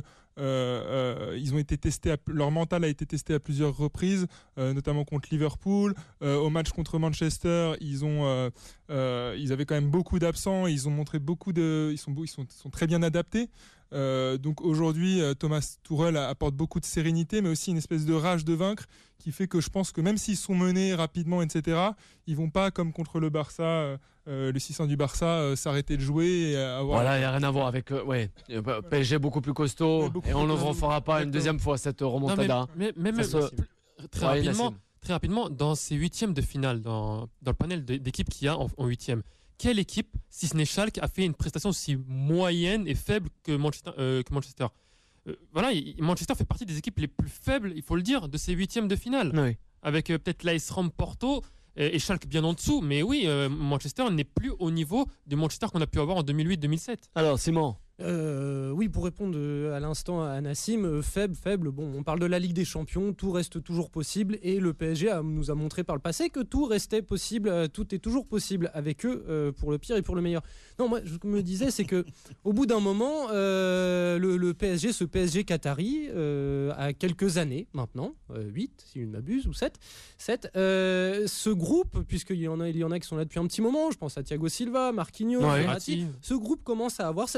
Euh, euh, ils ont été testés, à, leur mental a été testé à plusieurs reprises, euh, notamment contre Liverpool. Euh, au match contre Manchester, ils ont, euh, euh, ils avaient quand même beaucoup d'absents. Ils ont montré beaucoup de, ils sont, ils sont, sont très bien adaptés. Euh, donc aujourd'hui, Thomas Tuchel apporte beaucoup de sérénité, mais aussi une espèce de rage de vaincre qui fait que je pense que même s'ils sont menés rapidement, et cetera, ils vont pas comme contre le Barça, euh, le six cents du Barça, euh, s'arrêter de jouer et avoir. Voilà, il y a rien à voir avec, euh, ouais, P S G beaucoup plus costaud ouais, beaucoup et on ne plus refera pas exactement. Une deuxième fois cette remontada. Non, mais, mais, mais Ça même se... très ouais, rapidement, très rapidement, dans ces huitièmes de finale, dans, dans le panel d'équipes qu'il y a en, en huitième. Quelle équipe, si ce n'est Schalke, a fait une prestation aussi moyenne et faible que Manchester, euh, que Manchester euh, Voilà, il, Manchester fait partie des équipes les plus faibles, il faut le dire, de ces huitièmes de finale. Oui. Avec euh, peut-être l'A S Rome Porto et, et Schalke bien en dessous. Mais oui, euh, Manchester n'est plus au niveau du Manchester qu'on a pu avoir en deux mille huit deux mille sept. Alors, Simon Euh, oui, pour répondre à l'instant à Nassim, euh, faible, faible. Bon, on parle de la Ligue des Champions, tout reste toujours possible et le P S G a, nous a montré par le passé que tout restait possible, euh, tout est toujours possible avec eux, euh, pour le pire et pour le meilleur. Non, moi, je me disais, c'est que au bout d'un moment, euh, le, le P S G, ce P S G qatari, euh, a quelques années maintenant, euh, huit si je ne m'abuse, ou sept, sept, euh, ce groupe, puisqu'il y en a, il y en a qui sont là depuis un petit moment, je pense à Thiago Silva, Marquinhos, ouais. Verratti, ce groupe commence à avoir sa petite histoire.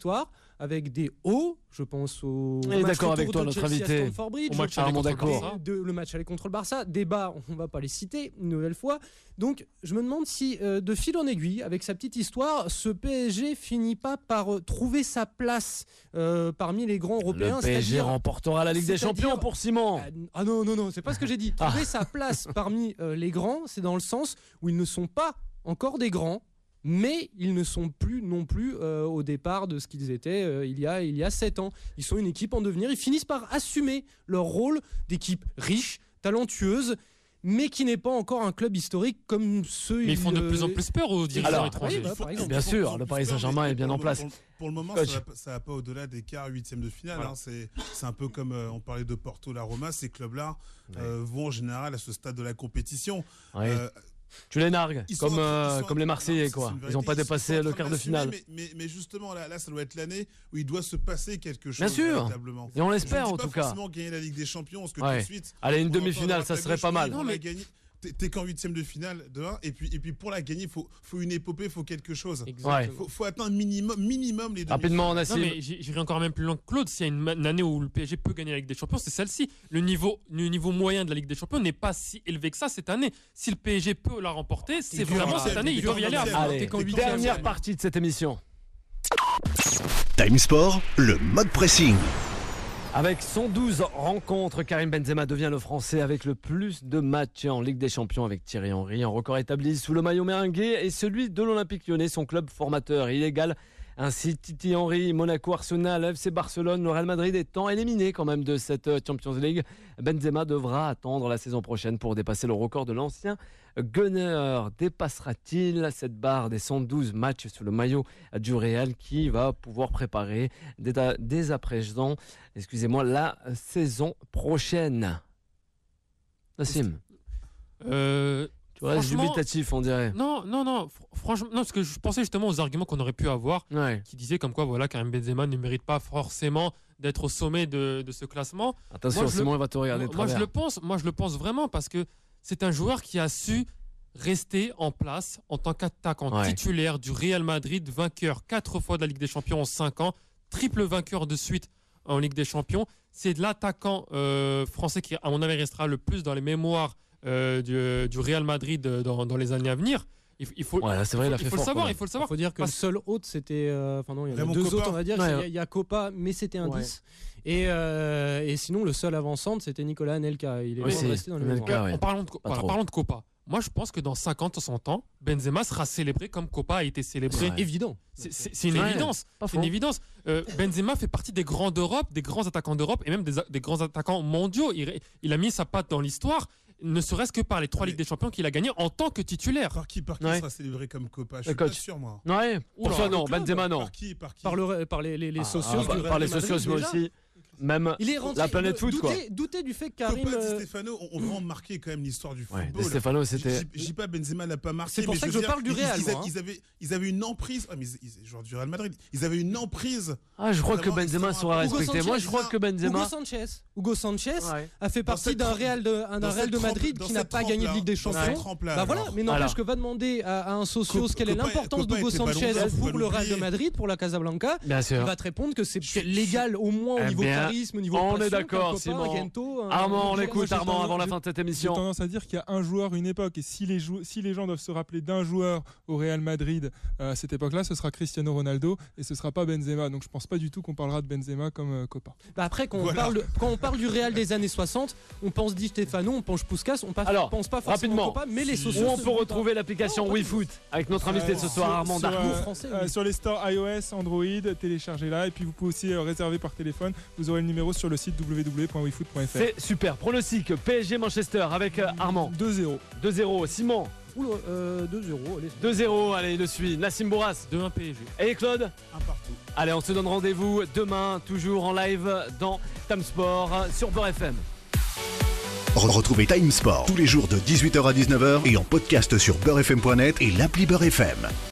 histoire, avec des hauts. Je pense au Et match d'accord retour avec toi, de notre Chelsea à invité. Stamford Bridge, Au je match pense aller Armand, contre le d'accord. Barça. de- le match aller contre le Barça, débat, on va pas les citer une nouvelle fois. Donc je me demande si euh, de fil en aiguille, avec sa petite histoire, ce P S G finit pas par euh, trouver sa place euh, parmi les grands européens. Le P S G c'est-à-dire- remportera la Ligue des c'est-à-dire- Champions pour Simon. Ah, Ah non, non, non, c'est pas ce que j'ai dit. Ah. Trouver sa place parmi euh, les grands, c'est dans le sens où ils ne sont pas encore des grands, mais ils ne sont plus non plus euh, au départ de ce qu'ils étaient euh, il y a il y a sept ans. Ils sont une équipe en devenir. Ils finissent par assumer leur rôle d'équipe riche, talentueuse, mais qui n'est pas encore un club historique comme ceux. Mais ils font de euh, plus en plus peur aux dirigeants Alors, étrangers. oui, bah, par exemple. Bien sûr, le Paris Saint-Germain Mais est bien pour en le- place. Pour, le- pour le moment, Coach. ça va, ça va pas au-delà des quarts, huitièmes de finale. Voilà. hein. C'est, c'est un peu comme euh, on parlait de Porto, la Roma. Ces clubs-là euh, vont en général à ce stade de la compétition. Ouais. Euh, Tu les nargues, ils sont comme, en train- euh, ils sont en comme les train- Marseillais, non, c'est quoi. une Ils vérité, n'ont pas ils sont dépassé en le train quart de l'assumer, finale. Mais, mais, mais justement, là, là, ça doit être l'année où il doit se passer quelque chose. Bien sûr. véritablement. Et on Je l'espère, ne dis en pas tout cas. forcément gagner la Ligue des Champions, parce que Ouais. tout de suite. Allez, une on entend demi-finale, à ça droite à serait gauche, pas oui, mal. pour Non, la mais- gagner, T'es, t'es qu'en huitième de finale de un, et puis, et puis pour la gagner, il faut, faut une épopée, il faut quelque chose. Exactement. Il faut, faut atteindre minimum, minimum les deux. Rapidement, Non, Nassim. mais j'ai- j'irai encore même plus loin que Claude. S'il y a une, ma- une année où le P S G peut gagner la Ligue des Champions, c'est celle-ci. Le niveau, le niveau moyen de la Ligue des Champions n'est pas si élevé que ça cette année. Si le P S G peut la remporter, c'est qu'en vraiment huitième, cette année, t'es ils doivent y qu'en aller à huitième. fond. Allez, T'es qu'en huitième. dernière partie de cette émission. Time Sport, le mode pressing. Avec cent douze rencontres, Karim Benzema devient le Français avec le plus de matchs en Ligue des Champions avec Thierry Henry. Un record établi sous le maillot merengue et celui de l'Olympique Lyonnais, son club formateur. Il égale ainsi Titi Henry, Monaco, Arsenal, F C Barcelone, le Real Madrid étant éliminé quand même de cette Champions League. Benzema devra attendre la saison prochaine pour dépasser le record de l'ancien Gunner. Dépassera-t-il cette barre des cent douze matchs sous le maillot du Real qui va pouvoir préparer dès, dès à présent, excusez-moi, la saison prochaine? Nassim, Euh, tu restes franchement- dubitatif, on dirait. non, non, non. fr- Franchement, non, parce que je pensais justement aux arguments qu'on aurait pu avoir, Ouais. qui disaient comme quoi, voilà, Karim Benzema ne mérite pas forcément d'être au sommet de, de ce classement. Attention, Moi, je Simon le- il va te regarder de Moi, je travers. le pense. Moi, je le pense vraiment parce que c'est un joueur qui a su rester en place en tant qu'attaquant Ouais. titulaire du Real Madrid, vainqueur quatre fois de la Ligue des Champions en cinq ans, triple vainqueur de suite en Ligue des Champions. C'est l'attaquant euh, français qui, à mon avis, restera le plus dans les mémoires euh, du, du Real Madrid euh, dans, dans les années à venir. Il, il faut, Ouais, là, c'est vrai, il a il fait faut le fort, savoir. quand Il faut le Il savoir. faut dire que Parce- le seul autre, c'était. euh, Enfin, non, il y en a Raymond deux Kopa. autres, on va dire. Ouais, Il y a- ouais. il y, a Copa, mais c'était un Ouais. dix. Et, euh, et sinon, le seul avant-centre, c'était Nicolas Anelka. Il est Aussi, resté dans les Anelka, mémoires. ouais. En parlant de, Pas voilà, trop. parlant de Copa, moi je pense que dans cinquante ou cent ans, Benzema sera célébré comme Copa a été célébré. C'est évident. C'est- C'est c'est une Ouais, évidence. pas C'est faux. une évidence. Euh, Benzema fait partie des grands d'Europe, des grands attaquants d'Europe et même des, a- des grands attaquants mondiaux. Il, il a mis sa patte dans l'histoire, ne serait-ce que par les trois Mais- Ligues des Champions qu'il a gagnées en tant que titulaire. Par qui, par qui Ouais. sera célébré comme Copa? Je Le suis pas coach. sûr, moi. Ouais, pour Oula, toi non, Le club, Benzema non. Par qui, par qui Par, le, par les, les, les Ah, socios. ah, du par Real les Madrid, socios, moi déjà. aussi. Même Il est rentré. la planète foot, quoi. douter, douter du fait que Karim. Copa, Di euh, Stefano ont, ont vraiment marqué quand même l'histoire du Ouais, football. De Stefano, Je c'était. je- je dis pas Benzema n'a pas marqué. C'est pour mais ça que veux je dire, parle du ils- Real, Ils, moi, avaient- hein. ils avaient, ils avaient une emprise. Ah, mais ils, ils, joueurs du Real Madrid. Ils avaient une emprise. Ah, je crois que Vraiment, Benzema ils sont sera un- Hugo respecté. Moi, je Sanchez, crois que Hugo Benzema. Sanchez. Hugo Sanchez Ouais. a fait partie cette d'un trempe- Real de, un Dans Real cette de Madrid trempe- qui dans n'a cette pas gagné de trempe-là, Ligue des dans cette Champions. trempe-là, Bah voilà, alors. mais n'empêche Alors. que va demander à, à un socios Copa- quel est Copa- l'importance Copa d'Hugo était Ballon Sanchez d'Or, faut pour pas le Real de l'oublier. Madrid, pour la Casablanca. Bien Il sûr. va te répondre que c'est Je- légal au moins au Eh niveau bien, charisme, au niveau on est passion, d'accord, qu'un Simon. copain, Gento, un- Armand, on un- l'écoute, j'ai Armand, tendance- avant la j'ai- fin de cette J'ai émission. tendance à dire qu'il y a un joueur, une époque, et si les, jou- si les gens doivent se rappeler d'un joueur au Real Madrid euh, à cette époque-là, ce sera Cristiano Ronaldo et ce sera pas Benzema. Donc je pense pas du tout qu'on parlera de Benzema comme euh, Copa. Bah après, quand, Voilà. on parle, quand on parle du Real des années soixante, on pense Di Stefano, on pense Puskas, on pas- Alors, pense pas forcément rapidement, Copa, mais les si- socios. Où on se peut doutent retrouver pas. l'application Non, pas du tout. WeFoot avec notre invité de ce Euh, soir, sur- Armand sur, Darcourt. euh, français, euh, oui. sur les stores iOS, Android, téléchargez-la et puis vous pouvez aussi euh, réserver par téléphone. Vous aurez le numéro sur le site w w w point wefoot point f r. C'est super. Pronostic P S G Manchester avec euh, Armand. deux zéro. deux zéro. Simon, Oula, euh, deux zéro, allez. deux zéro. Allez, il le suit. Nassim Bourras. deux un P S G. Et Claude. Un partout. Allez, on se donne rendez-vous demain, toujours en live dans Time Sport sur Beurre F M. Retrouvez Time Sport tous les jours de dix-huit heures à dix-neuf heures et en podcast sur beurre f m point net et l'appli Beurre F M.